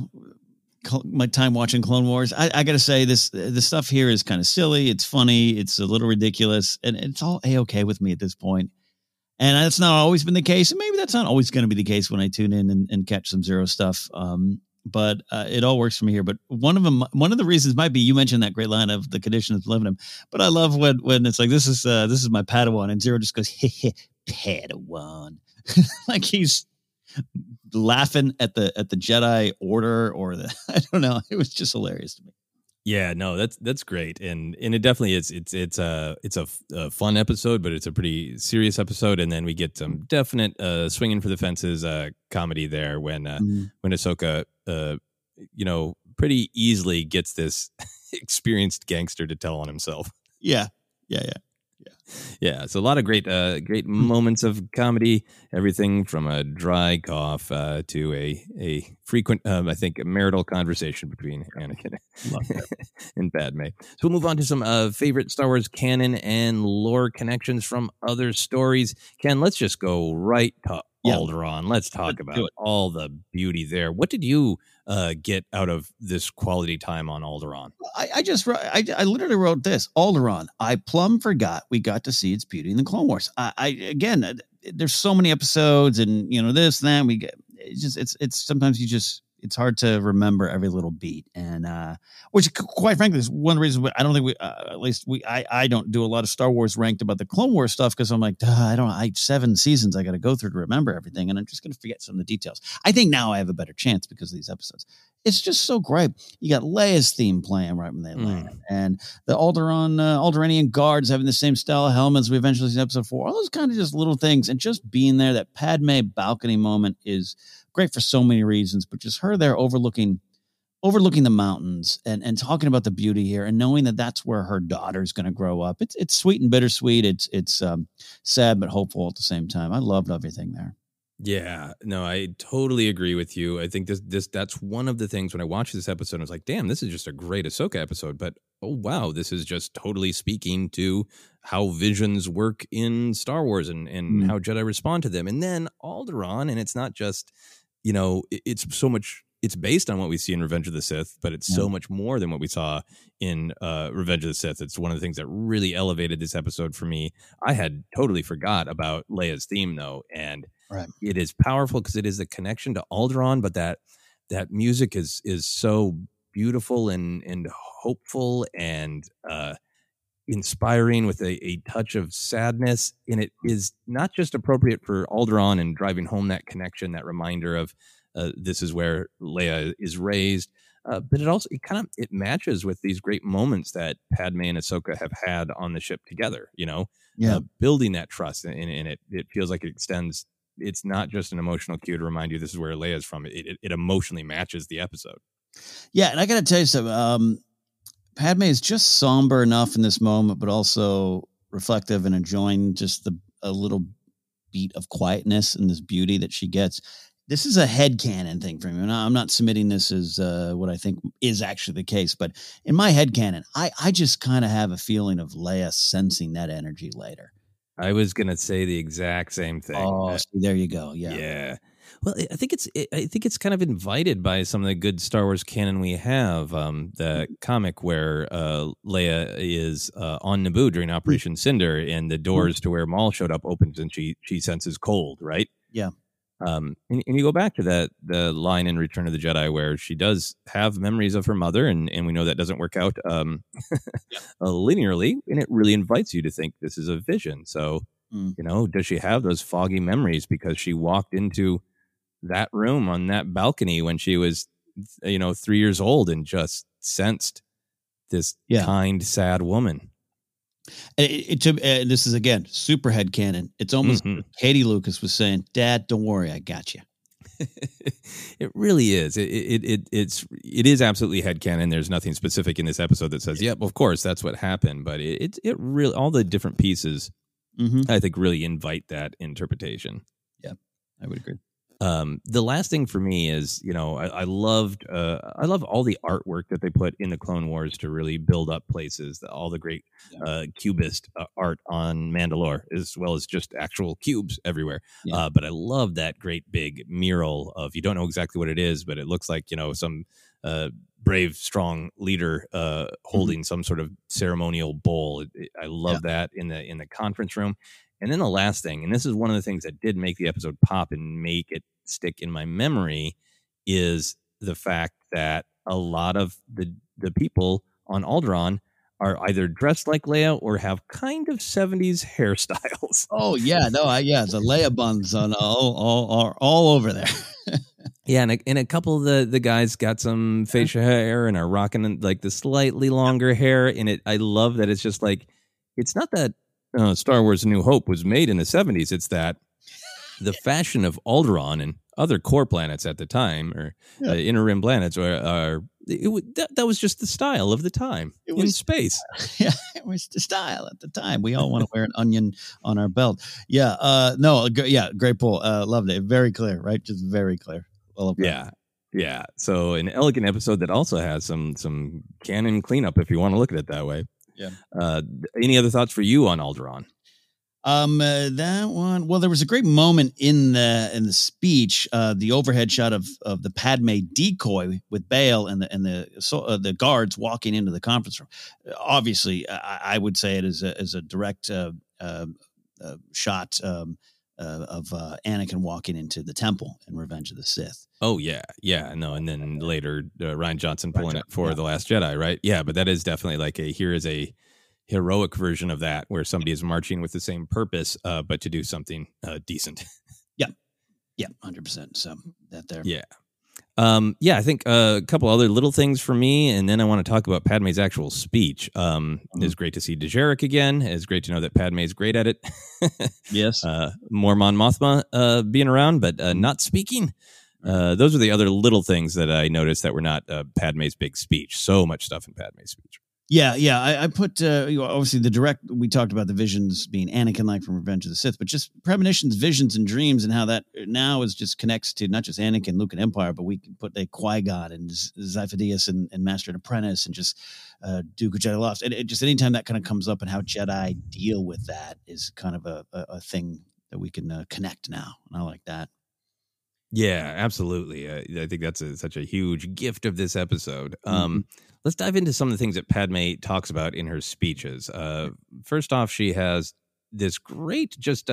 my time watching Clone Wars. I got to say the stuff here is kind of silly. It's funny. It's a little ridiculous, and it's all A-okay with me at this point. And that's not always been the case. And maybe that's not always going to be the case when I tune in and catch some Zero stuff. But it all works for me here. But one of the reasons might be, you mentioned that great line of the conditions of living him. But I love when it's like, this is my Padawan, and Zero just goes, Padawan, like he's laughing at the Jedi Order or I don't know. It was just hilarious to me. Yeah, no, that's great, and it definitely is. It's a fun episode, but it's a pretty serious episode, and then we get some definite swinging for the fences comedy there when Ahsoka pretty easily gets this experienced gangster to tell on himself. Yeah. Yeah, so a lot of great moments of comedy, everything from a dry cough to a frequent, I think, marital conversation between Anakin and Padme. So we'll move on to some favorite Star Wars canon and lore connections from other stories. Ken, let's just go right to Alderaan. Let's talk about all the beauty there. What did you get out of this quality time on Alderaan? I literally wrote this: Alderaan, I plumb forgot we got to see its beauty in the Clone Wars. Again, there's so many episodes, and this and that. It's sometimes you just it's hard to remember every little beat, and which quite frankly is one reason I don't think I don't do a lot of Star Wars ranked about the Clone Wars stuff, because I'm like, I don't 7 seasons I got to go through to remember everything, and I'm just going to forget some of the details. I think now I have a better chance because of these episodes. It's just so great. You got Leia's theme playing right when they land, and the Alderaanian guards having the same style of helmets we eventually see in episode 4. All those kind of just little things, and just being there. That Padme balcony moment is great for so many reasons, but just her there overlooking the mountains and talking about the beauty here, and knowing that that's where her daughter's going to grow up. It's sweet and bittersweet. It's sad but hopeful at the same time. I loved everything there. Yeah, no, I totally agree with you. I think that's one of the things when I watched this episode, I was like, damn, this is just a great Ahsoka episode. But, oh, wow, this is just totally speaking to how visions work in Star Wars and how Jedi respond to them. And then Alderaan, and it's not just, it's so much, it's based on what we see in Revenge of the Sith, but it's so much more than what we saw in Revenge of the Sith. It's one of the things that really elevated this episode for me. I had totally forgot about Leia's theme, though, and it is powerful because it is the connection to Alderaan, but that music is so beautiful and hopeful and inspiring with a touch of sadness. And it is not just appropriate for Alderaan and driving home that connection, that reminder of this is where Leia is raised, but it also it matches with these great moments that Padme and Ahsoka have had on the ship together. Building that trust, and it feels like it extends. It's not just an emotional cue to remind you this is where Leia's from. It emotionally matches the episode. Yeah, and I got to tell you something. Padme is just somber enough in this moment, but also reflective and enjoying just a little beat of quietness and this beauty that she gets. This is a headcanon thing for me. I'm not submitting this as what I think is actually the case, but in my headcanon, I just kind of have a feeling of Leia sensing that energy later. I was going to say the exact same thing. Oh, see, there you go. Yeah. Yeah. Well, I think it's kind of invited by some of the good Star Wars canon we have. The comic where Leia is on Naboo during Operation Cinder, and the doors to where Maul showed up opens, and she senses cold, right? Yeah. And you go back to the line in Return of the Jedi where she does have memories of her mother, and we know that doesn't work out linearly, and it really invites you to think this is a vision. So, does she have those foggy memories because she walked into that room on that balcony when she was, 3 years old and just sensed this kind, sad woman? This is, again, super headcanon. It's almost Katie Lucas was saying, Dad, don't worry, I got you. It really is. It is absolutely headcanon. There's nothing specific in this episode that says, yep, of course, that's what happened. But it really, all the different pieces, I think, really invite that interpretation. Yeah, I would agree. The last thing for me is, I love all the artwork that they put in the Clone Wars to really build up places, all the great cubist art on Mandalore, as well as just actual cubes everywhere. Yeah. But I love that great big mural of, you don't know exactly what it is, but it looks like, some brave, strong leader holding some sort of ceremonial bowl. I love that in the conference room. And then the last thing, and this is one of the things that did make the episode pop and make it stick in my memory, is the fact that a lot of the people on Alderaan are either dressed like Leia or have kind of 70s hairstyles. Oh, yeah. No, the Leia buns on all over there. Yeah, and a couple of the guys got some facial hair and are rocking like the slightly longer hair. And I love that it's just like, it's not that Star Wars A New Hope was made in the 70s. It's that the fashion of Alderaan and other core planets at the time, or inner rim planets, that was just the style of the time in space. Yeah, it was the style at the time. We all want to wear an onion on our belt. Yeah, great pull. Loved it. Very clear, right? Just very clear. Well, yeah. So an elegant episode that also has some canon cleanup, if you want to look at it that way. Yeah. Any other thoughts for you on Alderaan? That one. Well, there was a great moment in the speech, the overhead shot of the Padme decoy with Bail and the guards walking into the conference room. Obviously, I would say it as a direct shot Anakin walking into the temple in Revenge of the Sith. Oh yeah, no, and then later Rian Johnson pulling it for The Last Jedi, right? Yeah, but that is definitely like here is a heroic version of that where somebody is marching with the same purpose, but to do something decent. Yeah, 100%. So that there. Yeah. I think a couple other little things for me, and then I want to talk about Padme's actual speech. It's great to see Dejarik again. It's great to know that Padme's great at it. Yes. More Mon Mothma being around, but not speaking. Those are the other little things that I noticed that were not Padme's big speech. So much stuff in Padme's speech. Yeah. I put, obviously we talked about the visions being Anakin-like from Revenge of the Sith, but just premonitions, visions, and dreams, and how that now is just connects to not just Anakin, Luke, and Empire, but we can put a Qui-Gon and Zyphidius and Master and Apprentice and just Duke of Jedi Lost. And just anytime that kind of comes up and how Jedi deal with that is kind of a thing that we can connect now. And I like that. Yeah, absolutely. I think that's such a huge gift of this episode. Let's dive into some of the things that Padme talks about in her speeches. First off, she has this great just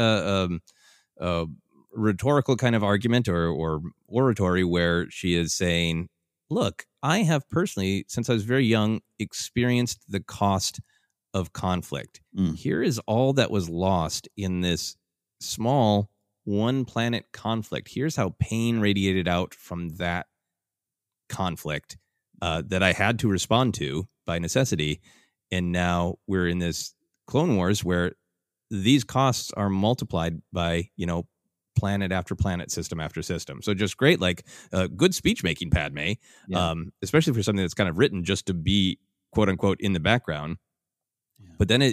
rhetorical kind of argument or oratory where she is saying, look, I have personally, since I was very young, experienced the cost of conflict. Here is all that was lost in this small one planet conflict. Here's how pain radiated out from that conflict that I had to respond to by necessity. And now we're in this Clone Wars where these costs are multiplied by, planet after planet, system after system. So just great, like good speech making, Padme, especially for something that's kind of written just to be quote unquote in the background. Yeah. But then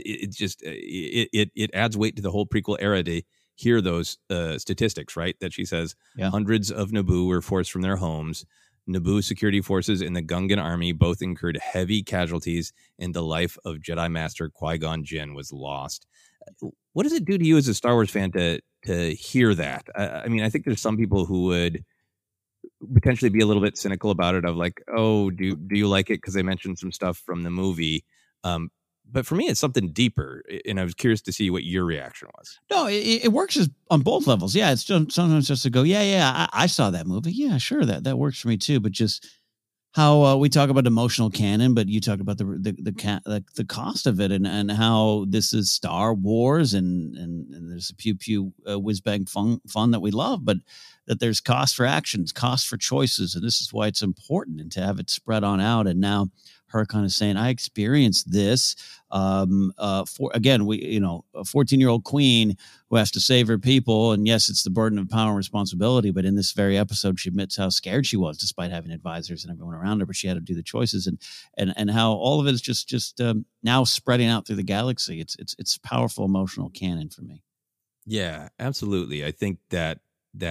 it adds weight to the whole prequel era to hear those statistics, right? That she says hundreds of Naboo were forced from their homes. Naboo security forces and the Gungan army both incurred heavy casualties, and the life of Jedi Master Qui-Gon Jinn was lost. What does it do to you as a Star Wars fan to hear that? I mean, I think there's some people who would potentially be a little bit cynical about it, of like, oh, do you like it because they mentioned some stuff from the movie? But for me, it's something deeper, and I was curious to see what your reaction was. No, it works on both levels. Yeah, it's sometimes just to go, I saw that movie. Yeah, sure, that works for me too. But just how we talk about emotional canon, but you talk about the cost of it, and how this is Star Wars, and there's a pew whiz bang fun that we love, but that there's cost for actions, cost for choices, and this is why it's important and to have it spread on out. And now her kind of saying, I experienced this for, again, a 14-year-old queen who has to save her people. And yes, it's the burden of power and responsibility. But in this very episode, she admits how scared she was despite having advisors and everyone around her, but she had to do the choices, and how all of it is just now spreading out through the galaxy. It's powerful emotional canon for me. Yeah, absolutely. I think that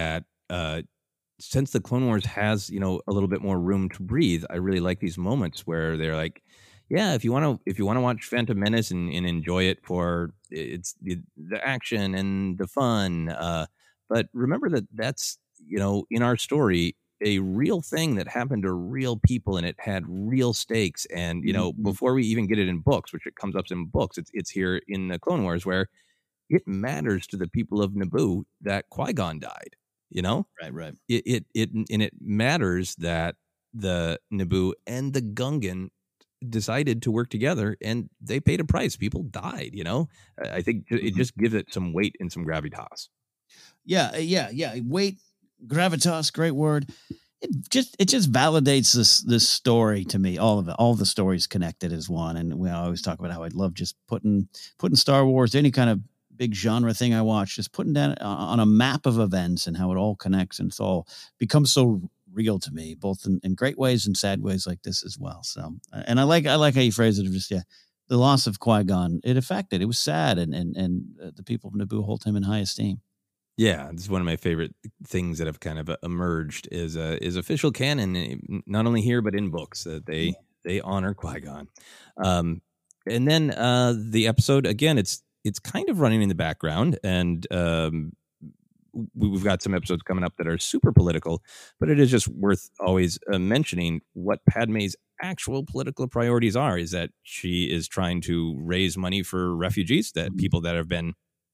since the Clone Wars has, a little bit more room to breathe, I really like these moments where they're like, yeah, if you want to watch Phantom Menace and enjoy it for it's the action and the fun, but remember that's, in our story, a real thing that happened to real people, and it had real stakes. And, before we even get it in books, which it comes up in books, it's here in the Clone Wars where it matters to the people of Naboo that Qui-Gon died. Right. It matters that the Naboo and the Gungan decided to work together, and they paid a price. People died. I think it just gives it some weight and some gravitas. Yeah. Weight, gravitas, great word. It just validates this story to me. All of it, all the stories connected as one. And we always talk about how I'd love just putting Star Wars, any kind of big genre thing I watch, just putting down on a map of events and how it all connects, and it's all becomes so real to me, both in great ways and sad ways like this as well. So, and I like how you phrase it, of just, the loss of Qui-Gon, it was sad, and the people of Naboo hold him in high esteem. Yeah, this is one of my favorite things that have kind of emerged is official canon, not only here but in books, that they honor Qui-Gon. And then the episode, again, it's kind of running in the background, and we've got some episodes coming up that are super political, but it is just worth always mentioning what Padme's actual political priorities are, is that she is trying to raise money for refugees, that people that have been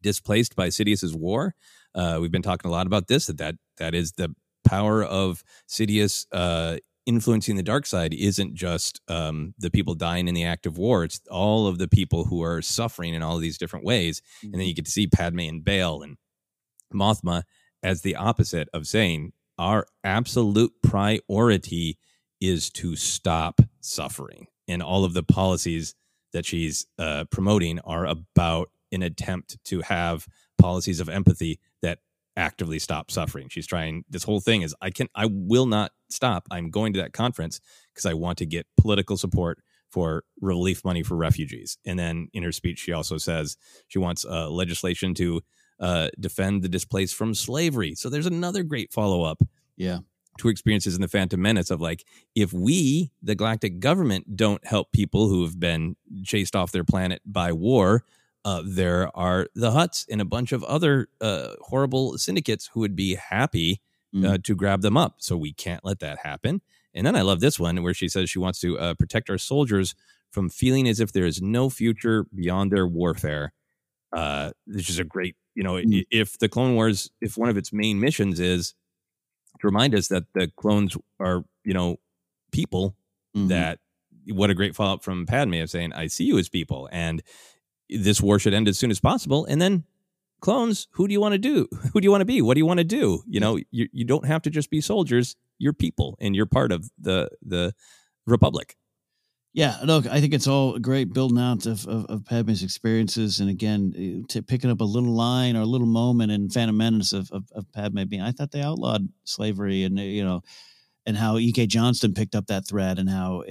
displaced by Sidious's war. We've been talking a lot about this, that is the power of Sidious influencing the dark side isn't just the people dying in the act of war. It's all of the people who are suffering in all of these different ways. And then you get to see Padme and Bail and Mothma as the opposite of saying our absolute priority is to stop suffering. And all of the policies that she's promoting are about an attempt to have policies of empathy that actively stop suffering. She's trying, this whole thing is, I will not stop. I'm going to that conference because I want to get political support for relief money for refugees. And then in her speech, she also says she wants legislation to defend the displaced from slavery. So there's another great follow-up to experiences in The Phantom Menace of like, if we, the galactic government, don't help people who have been chased off their planet by war, there are the Hutts and a bunch of other horrible syndicates who would be happy to grab them up. So we can't let that happen. And then I love this one where she says she wants to protect our soldiers from feeling as if there is no future beyond their warfare. This is a great, if the Clone Wars, if one of its main missions is to remind us that the clones are, people, that what a great follow-up from Padme of saying, I see you as people, and this war should end as soon as possible. And then clones, who do you want to do? Who do you want to be? What do you want to do? You don't have to just be soldiers. You're people, and you're part of the Republic. Yeah, look, I think it's all great building out of Padme's experiences. And again, picking up a little line or a little moment in Phantom Menace of Padme being, I thought they outlawed slavery, and, and how E.K. Johnston picked up that thread, and how,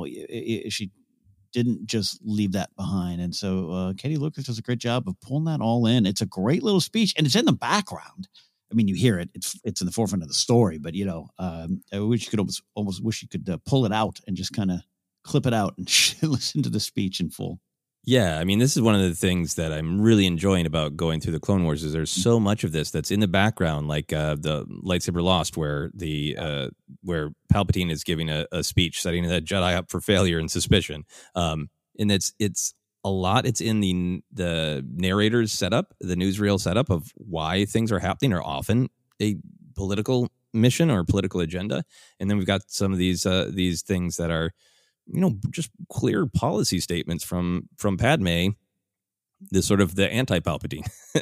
she didn't just leave that behind. And so Katie Lucas does a great job of pulling that all in. It's a great little speech, and it's in the background. I mean, you hear it; it's in the forefront of the story. But I wish you could almost wish you could pull it out and just kind of clip it out and listen to the speech in full. Yeah, I mean, this is one of the things that I'm really enjoying about going through the Clone Wars is there's so much of this that's in the background, like the Lightsaber Lost, where where Palpatine is giving a speech setting that Jedi up for failure and suspicion. And it's a lot. It's in the narrator's setup, the newsreel setup of why things are happening are often a political mission or political agenda. And then we've got some of these things that are, just clear policy statements from Padme, this sort of the anti-Palpatine.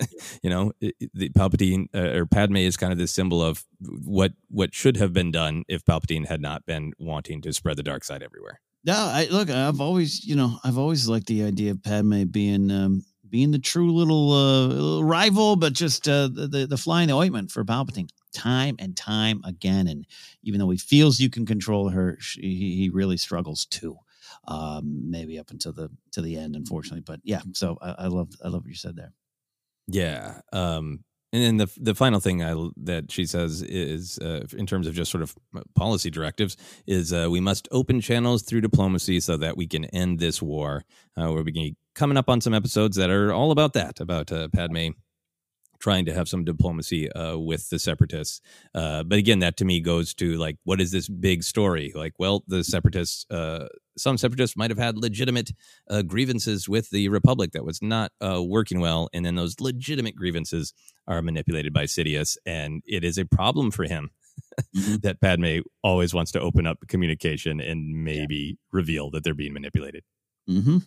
The Palpatine or Padme is kind of this symbol of what should have been done if Palpatine had not been wanting to spread the dark side everywhere. No, I've always liked the idea of Padme being the true little rival, but just the fly in the ointment for Palpatine. Time and time again, and even though he feels you can control her, he really struggles too. Maybe up until the end, unfortunately. But yeah, so I love what you said there. Yeah, and then the final thing that she says is, in terms of just sort of policy directives, is we must open channels through diplomacy so that we can end this war. We're coming up on some episodes that are all about that, about Padme trying to have some diplomacy with the Separatists. But again, that to me goes to like, what is this big story? Like, well, the Separatists, some Separatists might have had legitimate grievances with the Republic that was not working well. And then those legitimate grievances are manipulated by Sidious. And it is a problem for him that Padme always wants to open up communication and maybe reveal that they're being manipulated. Mm-hmm.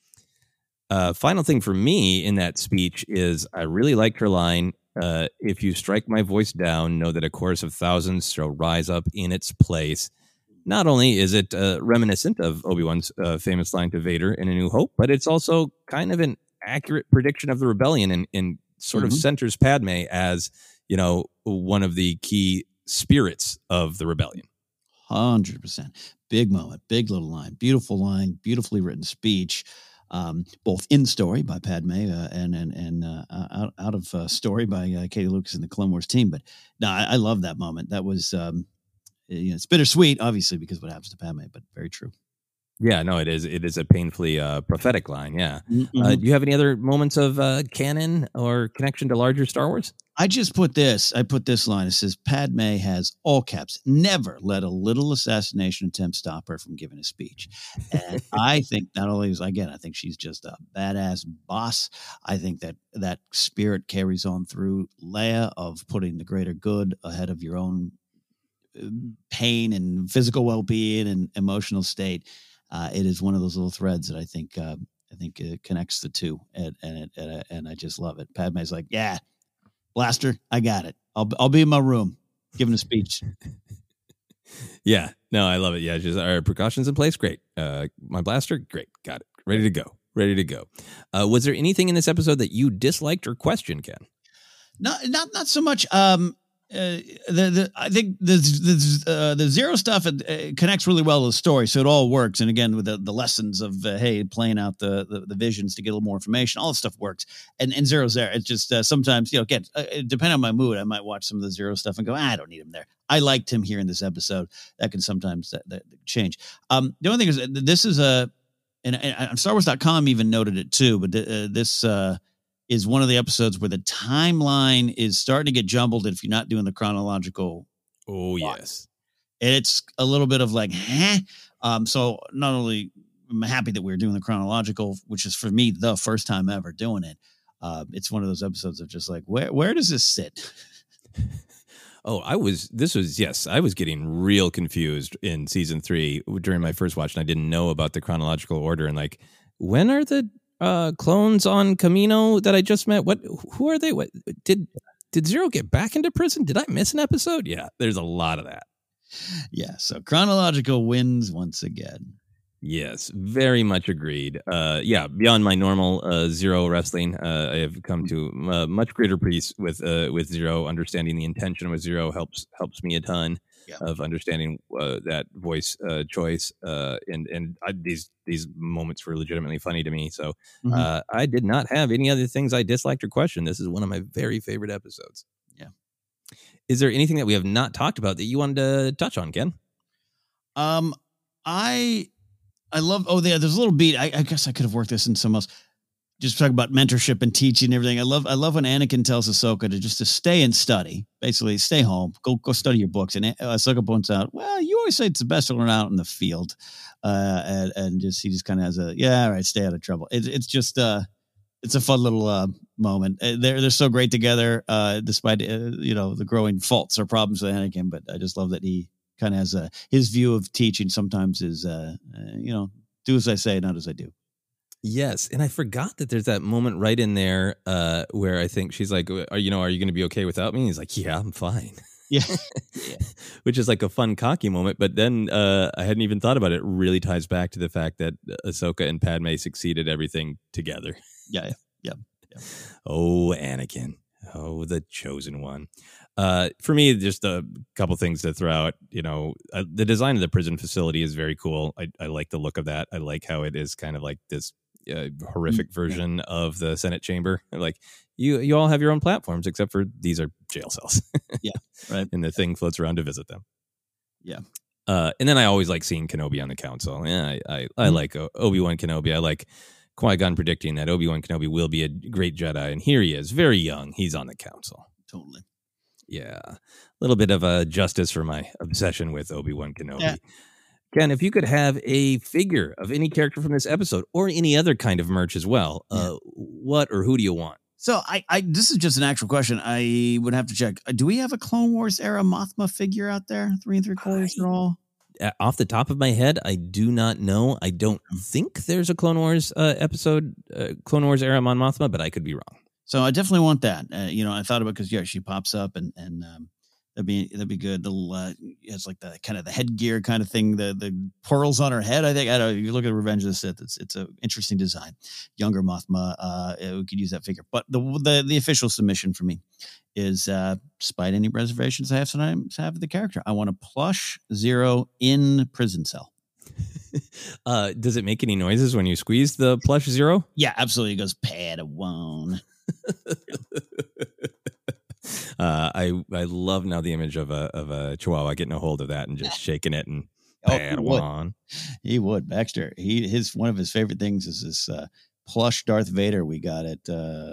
Final thing for me in that speech is I really liked her line, if you strike my voice down, know that a chorus of thousands shall rise up in its place. Not only is it reminiscent of Obi-Wan's famous line to Vader in A New Hope, but it's also kind of an accurate prediction of the rebellion and sort of centers Padme as, one of the key spirits of the rebellion. 100%. Big moment, big little line, beautifully written speech. Both in story by Padme and out of story by Katie Lucas and the Clone Wars team. But no, I love that moment. That was, it's bittersweet, obviously, because of what happens to Padme, but very true. Yeah, no, it is. It is a painfully prophetic line. Yeah. Mm-hmm. Do you have any other moments of canon or connection to larger Star Wars? I just put this. I put this line. It says, Padme has, all caps, never let a little assassination attempt stop her from giving a speech. And I think not only is, again, I think she's just a badass boss. I think that spirit carries on through Leia of putting the greater good ahead of your own pain and physical well-being and emotional state. It is one of those little threads that I think it connects the two, and I just love it. Padme's like, yeah, blaster, I got it. I'll be in my room giving a speech. Yeah, no, I love it. Yeah, just our precautions in place. Great. My blaster, great, got it. Ready to go. Was there anything in this episode that you disliked or questioned, Ken? Not so much. I think the Zero stuff connects really well to the story, so it all works. And again, with the lessons of playing out the visions to get a little more information, all that stuff works. And Zero's there. It's just sometimes again, depending on my mood, I might watch some of the Zero stuff and go, I don't need him there. I liked him here in this episode. That can sometimes that change. The only thing is this is and StarWars.com even noted it too, but this is one of the episodes where the timeline is starting to get jumbled if you're not doing the chronological. Oh, yes. It's a little bit of like, so not only am I happy that we're doing the chronological, which is for me the first time ever doing it. It's one of those episodes of just like, where does this sit? Oh, I was getting real confused in season 3 during my first watch, and I didn't know about the chronological order. And like, when are the clones on Kamino that I just met? Who are they? What did Zero get back into prison? Did I miss an episode? Yeah, there's a lot of that. Yeah, so chronological wins once again. Yes, very much agreed. Yeah, beyond my normal Zero wrestling, I have come to much greater peace with Zero. Understanding the intention with Zero helps me a ton. Yeah. Of understanding that voice choice, and these moments were legitimately funny to me. So I did not have any other things I disliked or questioned. This is one of my very favorite episodes. Yeah. Is there anything that we have not talked about that you wanted to touch on, Ken? I love. Oh, yeah. There's a little beat. I guess I could have worked this in some else. Just talk about mentorship and teaching and everything. I love when Anakin tells Ahsoka to stay and study. Basically, stay home, go study your books. And Ahsoka points out, well, you always say it's the best to learn out in the field, and he just kind of has all right, stay out of trouble. It's just it's a fun little moment. They're so great together, despite the growing faults or problems with Anakin. But I just love that he kind of has his view of teaching. Sometimes is do as I say, not as I do. Yes, and I forgot that there's that moment right in there where I think she's like, are you going to be okay without me? And he's like, yeah, I'm fine. Yeah. Which is like a fun, cocky moment. But then I hadn't even thought about it. It really ties back to the fact that Ahsoka and Padme succeeded everything together. Yeah. Oh, Anakin. Oh, the chosen one. For me, just a couple things to throw out. The design of the prison facility is very cool. I like the look of that. I like how it is kind of like this horrific version of the Senate chamber. Like you all have your own platforms, except for these are jail cells. Yeah, right. And the thing floats around to visit them. Yeah. And then I always like seeing Kenobi on the council. Yeah, I like Obi-Wan Kenobi. I like Qui-Gon predicting that Obi-Wan Kenobi will be a great Jedi, and here he is, very young. He's on the council. Totally. Yeah, a little bit of justice for my obsession with Obi-Wan Kenobi. Yeah. Ken, if you could have a figure of any character from this episode or any other kind of merch as well, what or who do you want? So I this is just an actual question. I would have to check. Do we have a Clone Wars era Mothma figure out there? 3 3/4 at all? Off the top of my head, I do not know. I don't think there's a Clone Wars episode, Clone Wars era Mon Mothma, but I could be wrong. So I definitely want that. I thought about because she pops up and that'd be good. It's like the kind of the headgear kind of thing. The pearls on her head. I think you look at Revenge of the Sith. It's an interesting design. Younger Mothma. We could use that figure. But the official submission for me is, despite any reservations I have sometimes have the character, I want a plush Zero in prison cell. Does it make any noises when you squeeze the plush Zero? Yeah, absolutely. It goes Padawan. I love now the image of a Chihuahua getting a hold of that and just shaking it and Padawan. He would. Baxter. One of his favorite things is this plush Darth Vader we got at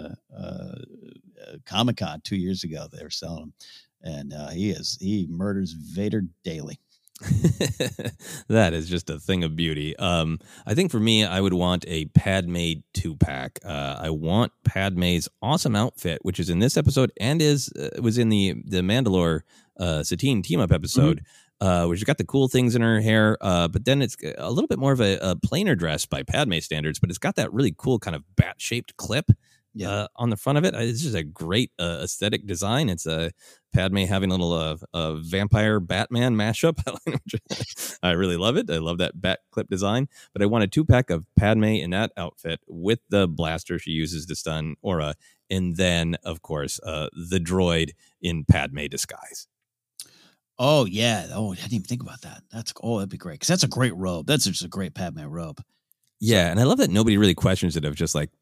Comic-Con 2 years ago. They were selling him, and he murders Vader daily. That is just a thing of beauty. I think for me, I would want a Padme 2-pack. I want Padme's awesome outfit, which is in this episode and was in the Mandalore Satine team-up episode, which has got the cool things in her hair, but then it's a little bit more of a plainer dress by Padme standards, but it's got that really cool kind of bat-shaped clip on the front of it. It's just a great aesthetic design. It's a Padme having a little vampire Batman mashup. I really love it. I love that bat clip design, but I want a 2-pack of Padme in that outfit with the blaster she uses to stun Aura, and then, of course, the droid in Padme disguise. Oh, yeah. Oh, I didn't even think about that. That'd be great, because that's a great robe. That's just a great Padme robe. Yeah, and I love that nobody really questions it of just like,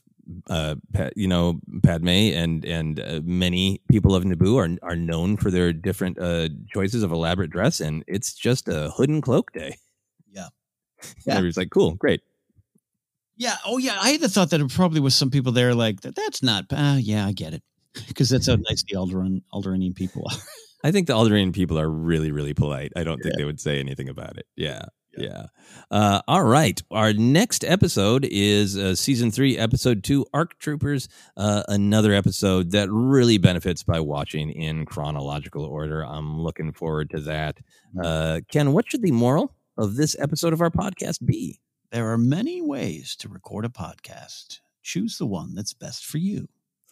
Padme and many people of Naboo are known for their different choices of elaborate dress, and it's just a hood and cloak day. Yeah. Everybody's like, cool, great. Yeah. Oh, yeah. I had the thought that it probably was some people there like, that's not, yeah, I get it. Because that's how nice the Alderaanian people are. I think the Alderaanian people are really, really polite. I don't think they would say anything about it. Yeah. All right. Our next episode is season 3, episode 2, ARC Troopers. Another episode that really benefits by watching in chronological order. I'm looking forward to that. Ken, what should the moral of this episode of our podcast be? There are many ways to record a podcast. Choose the one that's best for you.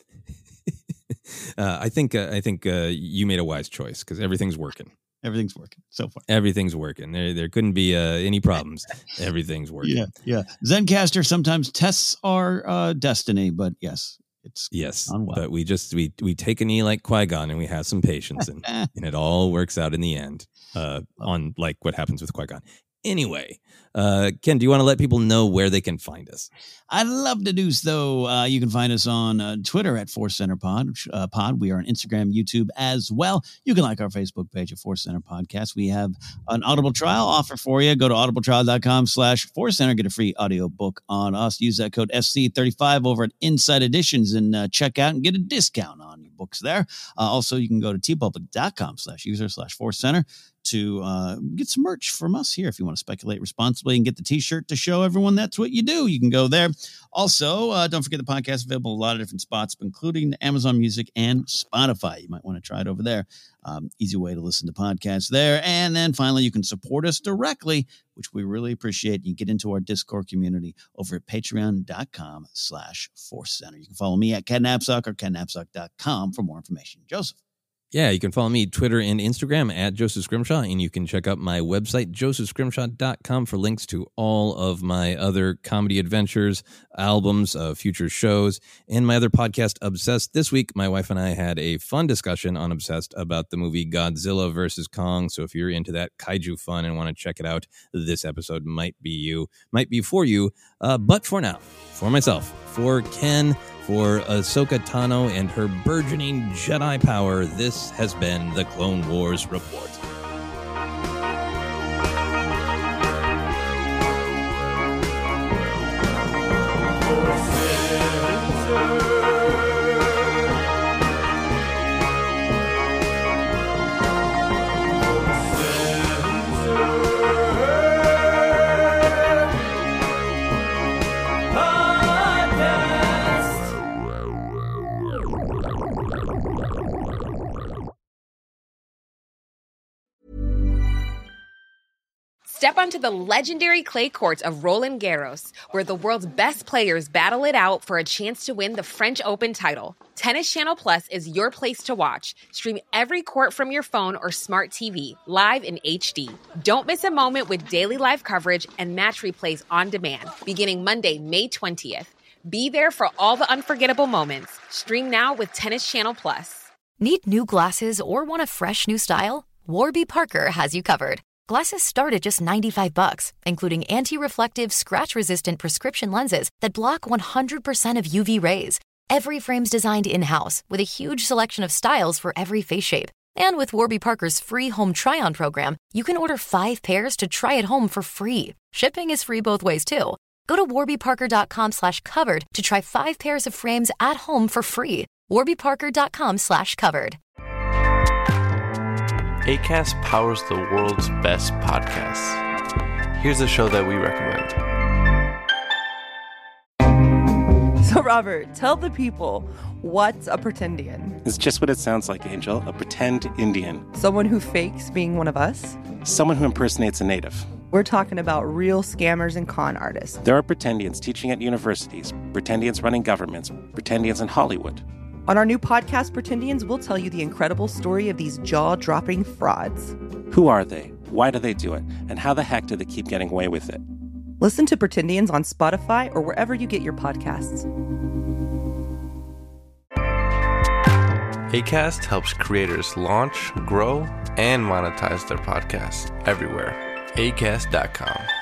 I think you made a wise choice, because everything's working. Everything's working so far. Everything's working. There couldn't be any problems. Everything's working. Yeah. Zencaster sometimes tests our destiny, but yes, it's on well. But we take a knee like Qui-Gon, and we have some patience, and it all works out in the end. On like what happens with Qui-Gon. Anyway, Ken, do you want to let people know where they can find us? I'd love to do so. You can find us on Twitter at Force Center Pod. We are on Instagram, YouTube as well. You can like our Facebook page at Force Center Podcast. We have an Audible trial offer for you. Go to audibletrial.com/Force Center. Get a free audiobook on us. Use that code SC35 over at Inside Editions and check out and get a discount on your books there. Also, you can go to tpublic.com/user/Force Center to get some merch from us here if you want to speculate responsibly and get the t-shirt to show everyone that's what you do. You can go there. Also, don't forget the podcast is available in a lot of different spots, including Amazon Music and Spotify. You might want to try it over there. Easy way to listen to podcasts there. And then finally, you can support us directly, which we really appreciate. You can get into our Discord community over at patreon.com/Force Center. You can follow me at Ken Napzok or kennapzok.com for more information. Joseph. Yeah, you can follow me Twitter and Instagram at Joseph Scrimshaw, and you can check out my website, josephscrimshaw.com, for links to all of my other comedy adventures, albums, future shows, and my other podcast, Obsessed. This week, my wife and I had a fun discussion on Obsessed about the movie Godzilla vs. Kong, so if you're into that kaiju fun and want to check it out, this episode might be for you. But for now, for myself, for Ken, for Ahsoka Tano and her burgeoning Jedi power, this has been the Clone Wars Report. Step onto the legendary clay courts of Roland Garros, where the world's best players battle it out for a chance to win the French Open title. Tennis Channel Plus is your place to watch. Stream every court from your phone or smart TV, live in HD. Don't miss a moment with daily live coverage and match replays on demand, beginning Monday, May 20th. Be there for all the unforgettable moments. Stream now with Tennis Channel Plus. Need new glasses or want a fresh new style? Warby Parker has you covered. Glasses start at just $95, including anti-reflective, scratch-resistant prescription lenses that block 100% of UV rays. Every frame's designed in-house with a huge selection of styles for every face shape. And with Warby Parker's free home try-on program, you can order 5 pairs to try at home for free. Shipping is free both ways, too. Go to warbyparker.com/covered to try 5 pairs of frames at home for free. warbyparker.com/covered. Acast powers the world's best podcasts. Here's a show that we recommend. So, Robert, tell the people, what's a pretendian? It's just what it sounds like, Angel. A pretend Indian. Someone who fakes being one of us? Someone who impersonates a native. We're talking about real scammers and con artists. There are pretendians teaching at universities, pretendians running governments, pretendians in Hollywood. On our new podcast, Pretendians, we'll tell you the incredible story of these jaw-dropping frauds. Who are they? Why do they do it? And how the heck do they keep getting away with it? Listen to Pretendians on Spotify or wherever you get your podcasts. Acast helps creators launch, grow, and monetize their podcasts everywhere. Acast.com.